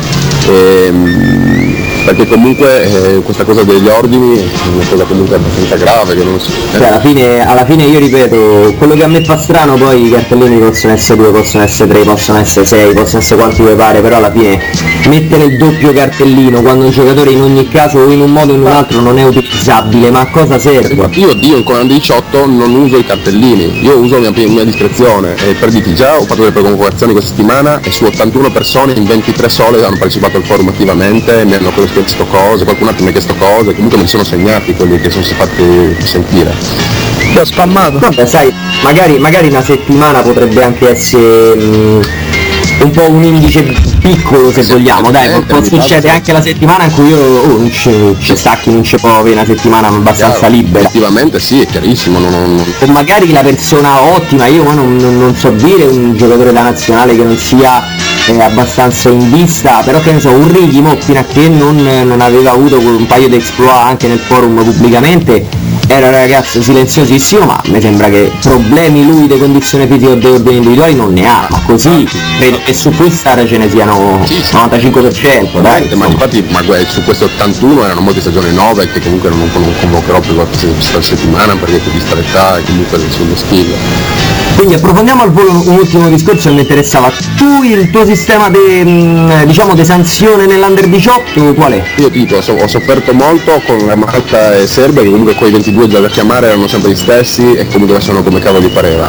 Perché comunque questa cosa degli ordini è una cosa comunque abbastanza grave che non si... Cioè, alla fine io ripeto, quello che a me fa strano, poi i cartellini possono essere 2, possono essere 3, possono essere 6, possono essere quanti vuoi pare, però alla fine mettere il doppio cartellino quando un giocatore in ogni caso o in un modo o in un altro non è utilizzabile, ma a cosa serve? Io con l'Under 18 non uso i cartellini, io uso la mia discrezione e per dirti già ho fatto delle convocazioni questa settimana e su 81 persone in 23 sole hanno partecipato al forum attivamente, mi hanno chiesto cose, qualcun altro mi ha chiesto cose, comunque me li sono segnati quelli che sono fatti sentire. Ti ho spammato. Vabbè, sai, magari una settimana potrebbe anche essere un po' un indice piccolo se vogliamo, dai, può succedere anche la settimana in cui io non ci stacchi, non ci può avere una settimana abbastanza libera. Effettivamente sì, è chiarissimo. O magari la persona ottima, io non so dire un giocatore da nazionale che non sia abbastanza in vista, però che ne so, un Righi fino a che non aveva avuto un paio di exploit anche nel forum pubblicamente, era un ragazzo silenziosissimo, ma mi sembra che problemi lui di condizione fisica o di ordini individuali non ne ha, ma così credo che su questa ce ne siano 95%, dai. Ma infatti su queste 81 erano molte stagioni 9 che comunque non convocherò più questa settimana perché per vista l'età e comunque sulle schifo. Quindi approfondiamo al volo un ultimo discorso che mi interessava. Tu il tuo sistema di sanzione nell'Under 18 qual è? Io ti dico, ho sofferto molto con la Malta e Serbia, che comunque quei 22 già da chiamare erano sempre gli stessi e comunque facevano come cavolo gli pareva.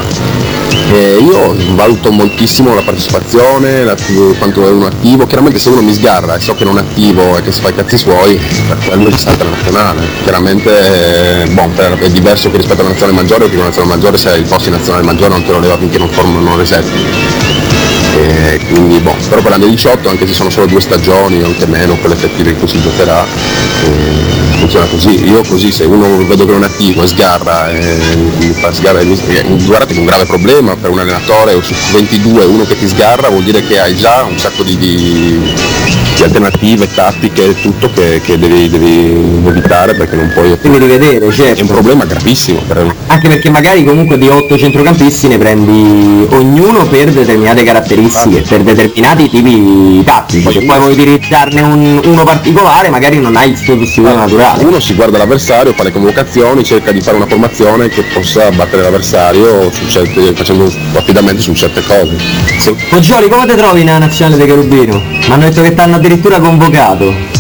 Io valuto moltissimo la partecipazione, quanto è uno attivo, chiaramente se uno mi sgarra e so che non è attivo e che si fa i cazzi suoi, per quello ci salta la nazionale. Chiaramente è diverso che rispetto alla nazionale maggiore, perché la nazionale maggiore se hai il posto in nazionale maggiore non te lo leva finché non resetti. Quindi però per l'Under 18, anche se sono solo 2 stagioni o anche meno, quelle effettive in cui si giocherà, funziona così. Io così, se uno vedo che non è attivo e sgarra mi fa sgarra, guardate che è un grave problema per un allenatore, su 22 uno che ti sgarra vuol dire che hai già un sacco di alternative, tattiche, tutto che devi evitare perché non puoi. Devi rivedere, certo. È un problema gravissimo. Anche perché magari comunque di 8 centrocampisti ne prendi ognuno per determinate caratteristiche, per determinati tipi tattici, se poi vuoi utilizzarne uno particolare magari non hai il suo sostituto naturale. Uno si guarda l'avversario, fa le convocazioni, cerca di fare una formazione che possa battere l'avversario facendo affidamento su certe cose. Sì. Poggioli, come ti trovi nella nazionale di Cherubino? Mi hanno detto che ti hanno addirittura convocato.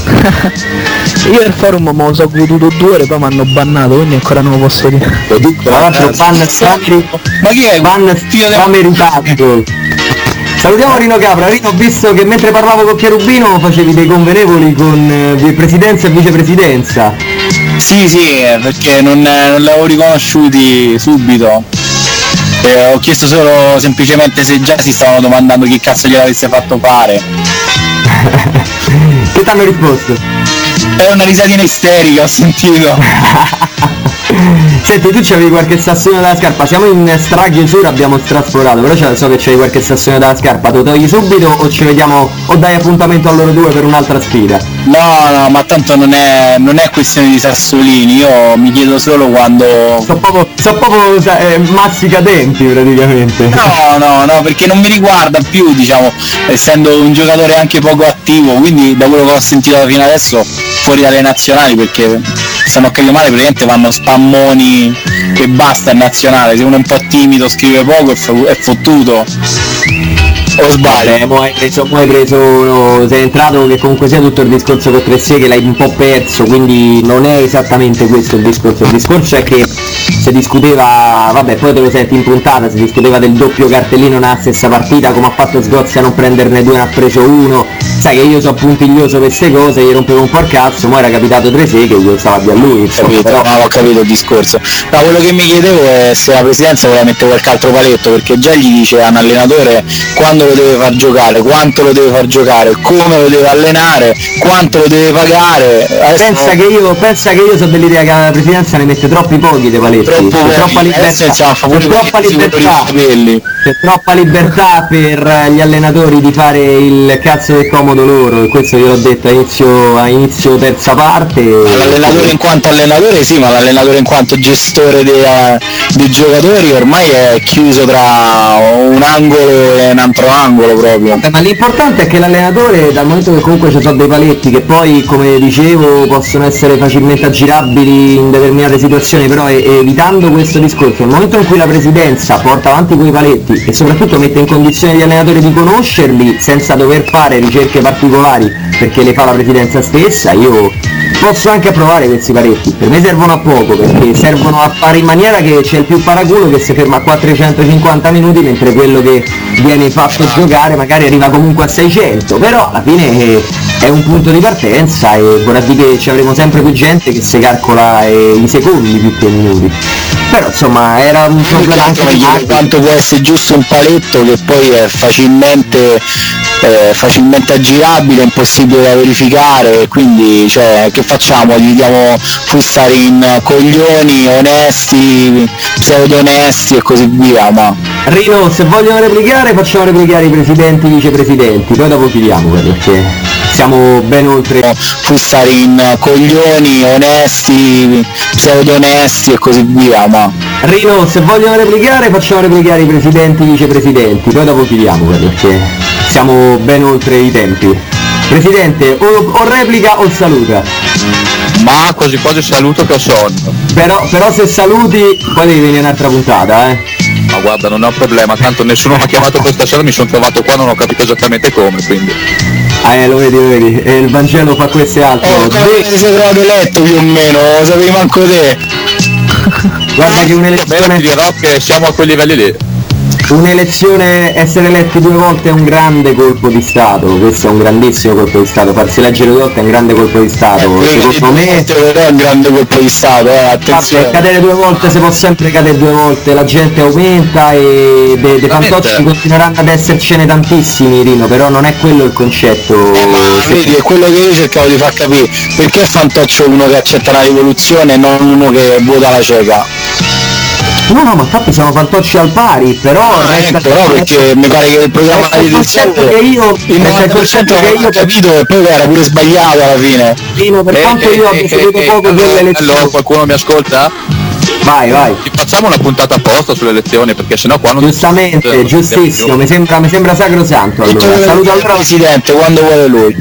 Io nel forum me lo so goduto 2 ore, poi mi hanno bannato, quindi ancora non lo posso dire. Tra l'altro ban ma chi è? Ban strameritato. Salutiamo Rino Capra. Rino, ho visto che mentre parlavo con Cherubino facevi dei convenevoli con presidenza e vicepresidenza. Sì, perché non li avevo riconosciuti subito. Ho chiesto solo semplicemente se già si stavano domandando chi cazzo gliel'avesse fatto fare. Che t'hanno risposto? È una risatina isterica, ho sentito. Senti, tu c'avevi qualche sassone dalla scarpa, siamo in strachiusura, abbiamo trasforato, però so che c'avevi qualche sassone dalla scarpa, te lo togli subito o ci vediamo o dai appuntamento a loro due per un'altra sfida? No, ma tanto non è questione di sassolini, io mi chiedo solo quando... Sono proprio massi cadenti praticamente. No, perché non mi riguarda più, diciamo, essendo un giocatore anche poco attivo, quindi da quello che ho sentito fino adesso fuori dalle nazionali, perché se non capito male praticamente vanno spammoni e basta in nazionale, se uno è un po' timido, scrive poco è fottuto. O sbaglio? Mo hai preso, sei entrato che comunque sia tutto il discorso con Tressier che l'hai un po' perso, quindi non è esattamente questo il discorso è che si discuteva, vabbè poi te lo senti in puntata, si discuteva del doppio cartellino nella stessa partita, come ha fatto Sgozia a non prenderne due, ne ha preso uno, sai che io sono puntiglioso per queste cose, gli rompevo un po' il cazzo, mo era capitato Tressier che io stavo via a lui, però non ho capito il discorso. No, quello che mi chiedevo è se la presidenza voleva mettere qualche altro paletto, perché già gli dice a un allenatore quando lo deve far giocare, quanto lo deve far giocare, come lo deve allenare, quanto lo deve pagare. Pensa che io so dell'idea che la presidenza ne mette troppi pochi dei paletti, c'è troppa libertà per gli allenatori di fare il cazzo del comodo loro, e questo gliel'ho detto a inizio terza parte. L'allenatore in quanto allenatore sì, ma l'allenatore in quanto gestore dei giocatori ormai è chiuso tra un angolo e un altro angolo proprio. Ma l'importante è che l'allenatore, dal momento che comunque ci sono dei paletti che poi, come dicevo, possono essere facilmente aggirabili in determinate situazioni, però evitando questo discorso, nel momento in cui la presidenza porta avanti quei paletti e soprattutto mette in condizione gli allenatori di conoscerli senza dover fare ricerche particolari perché le fa la presidenza stessa, io posso anche approvare questi paletti, per me servono a poco, perché servono a fare in maniera che c'è il più paraculo che si ferma a 450 minuti mentre quello che viene fatto giocare magari arriva comunque a 600, però alla fine è un punto di partenza e vorrà dire che ci avremo sempre più gente che si calcola i secondi più che i minuti. Però insomma era un problema anche di quanto può essere giusto un paletto che poi è facilmente aggirabile, impossibile da verificare, quindi cioè che facciamo? Gli diamo fussari in coglioni, onesti, pseudo onesti e così via, ma Rino, se vogliono replicare facciamo replicare i presidenti, i vicepresidenti, poi dopo chiudiamo perché siamo ben oltre. Fussari in coglioni, onesti, pseudo onesti e così via, ma Rino, se vogliono replicare facciamo replicare i presidenti, i vicepresidenti, poi dopo chiudiamo perché siamo ben oltre i tempi. Presidente, o replica o saluta? Ma quasi quasi saluto che ho sonno. Però se saluti poi devi venire un'altra puntata, Ma guarda, non è un problema, tanto nessuno mi ha chiamato questa sera, mi sono trovato qua, non ho capito esattamente come, quindi. Lo vedi, e il Vangelo fa queste altre. Ti sei trovato letto più o meno, lo sapevi manco te. Guarda che un'elezione. Ti dirò che siamo a quei livelli lì. Un'elezione, essere eletti 2 volte è un grande colpo di Stato, questo è un grandissimo colpo di Stato, farsi eleggere 2 volte è un grande colpo di Stato, secondo me è un grande colpo di Stato, attenzione. Cadere 2 volte si può sempre cadere 2 volte, la gente aumenta e dei fantocci continueranno ad essercene tantissimi, Rino, però non è quello il concetto. Vedi, è quello che io cercavo di far capire, perché è fantoccio uno che accetta la rivoluzione e non uno che vota la cieca? No, ma infatti sono fantocci al pari, però però perché mi pare che il programma di concetto che io il 90% che io ho capito e poi era pure sbagliato alla fine. Per quanto io abbia seguito poco delle elezioni. Allora, qualcuno mi ascolta? Vai. Ti facciamo una puntata apposta sulle elezioni perché sennò qua non. Giustamente, giustissimo, mi sembra sacrosanto. Allora, saluto allora Presidente quando vuole lui.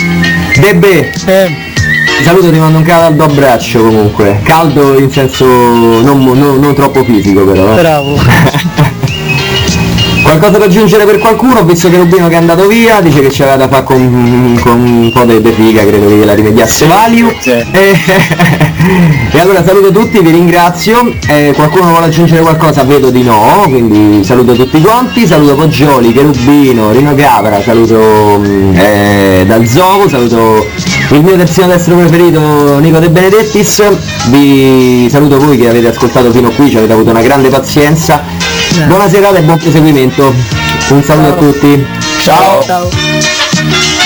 Debbe. Ti saluto, ti mando un caldo abbraccio comunque, caldo in senso non troppo fisico però. Bravo. Qualcosa da aggiungere per qualcuno, visto che Rubino che è andato via, dice che c'era da fare con un po' di figa, credo che gliela rimediasse Valio. E allora saluto tutti, vi ringrazio. Qualcuno vuole aggiungere qualcosa? Vedo di no, quindi saluto tutti quanti, saluto Poggioli, Cherubino, Rino Capra, saluto Dal Zovo, saluto il mio terzino destro preferito Nico De Benedettis, vi saluto voi che avete ascoltato fino qui, ci avete avuto una grande pazienza. Buona serata e buon proseguimento. Un saluto a tutti. Ciao.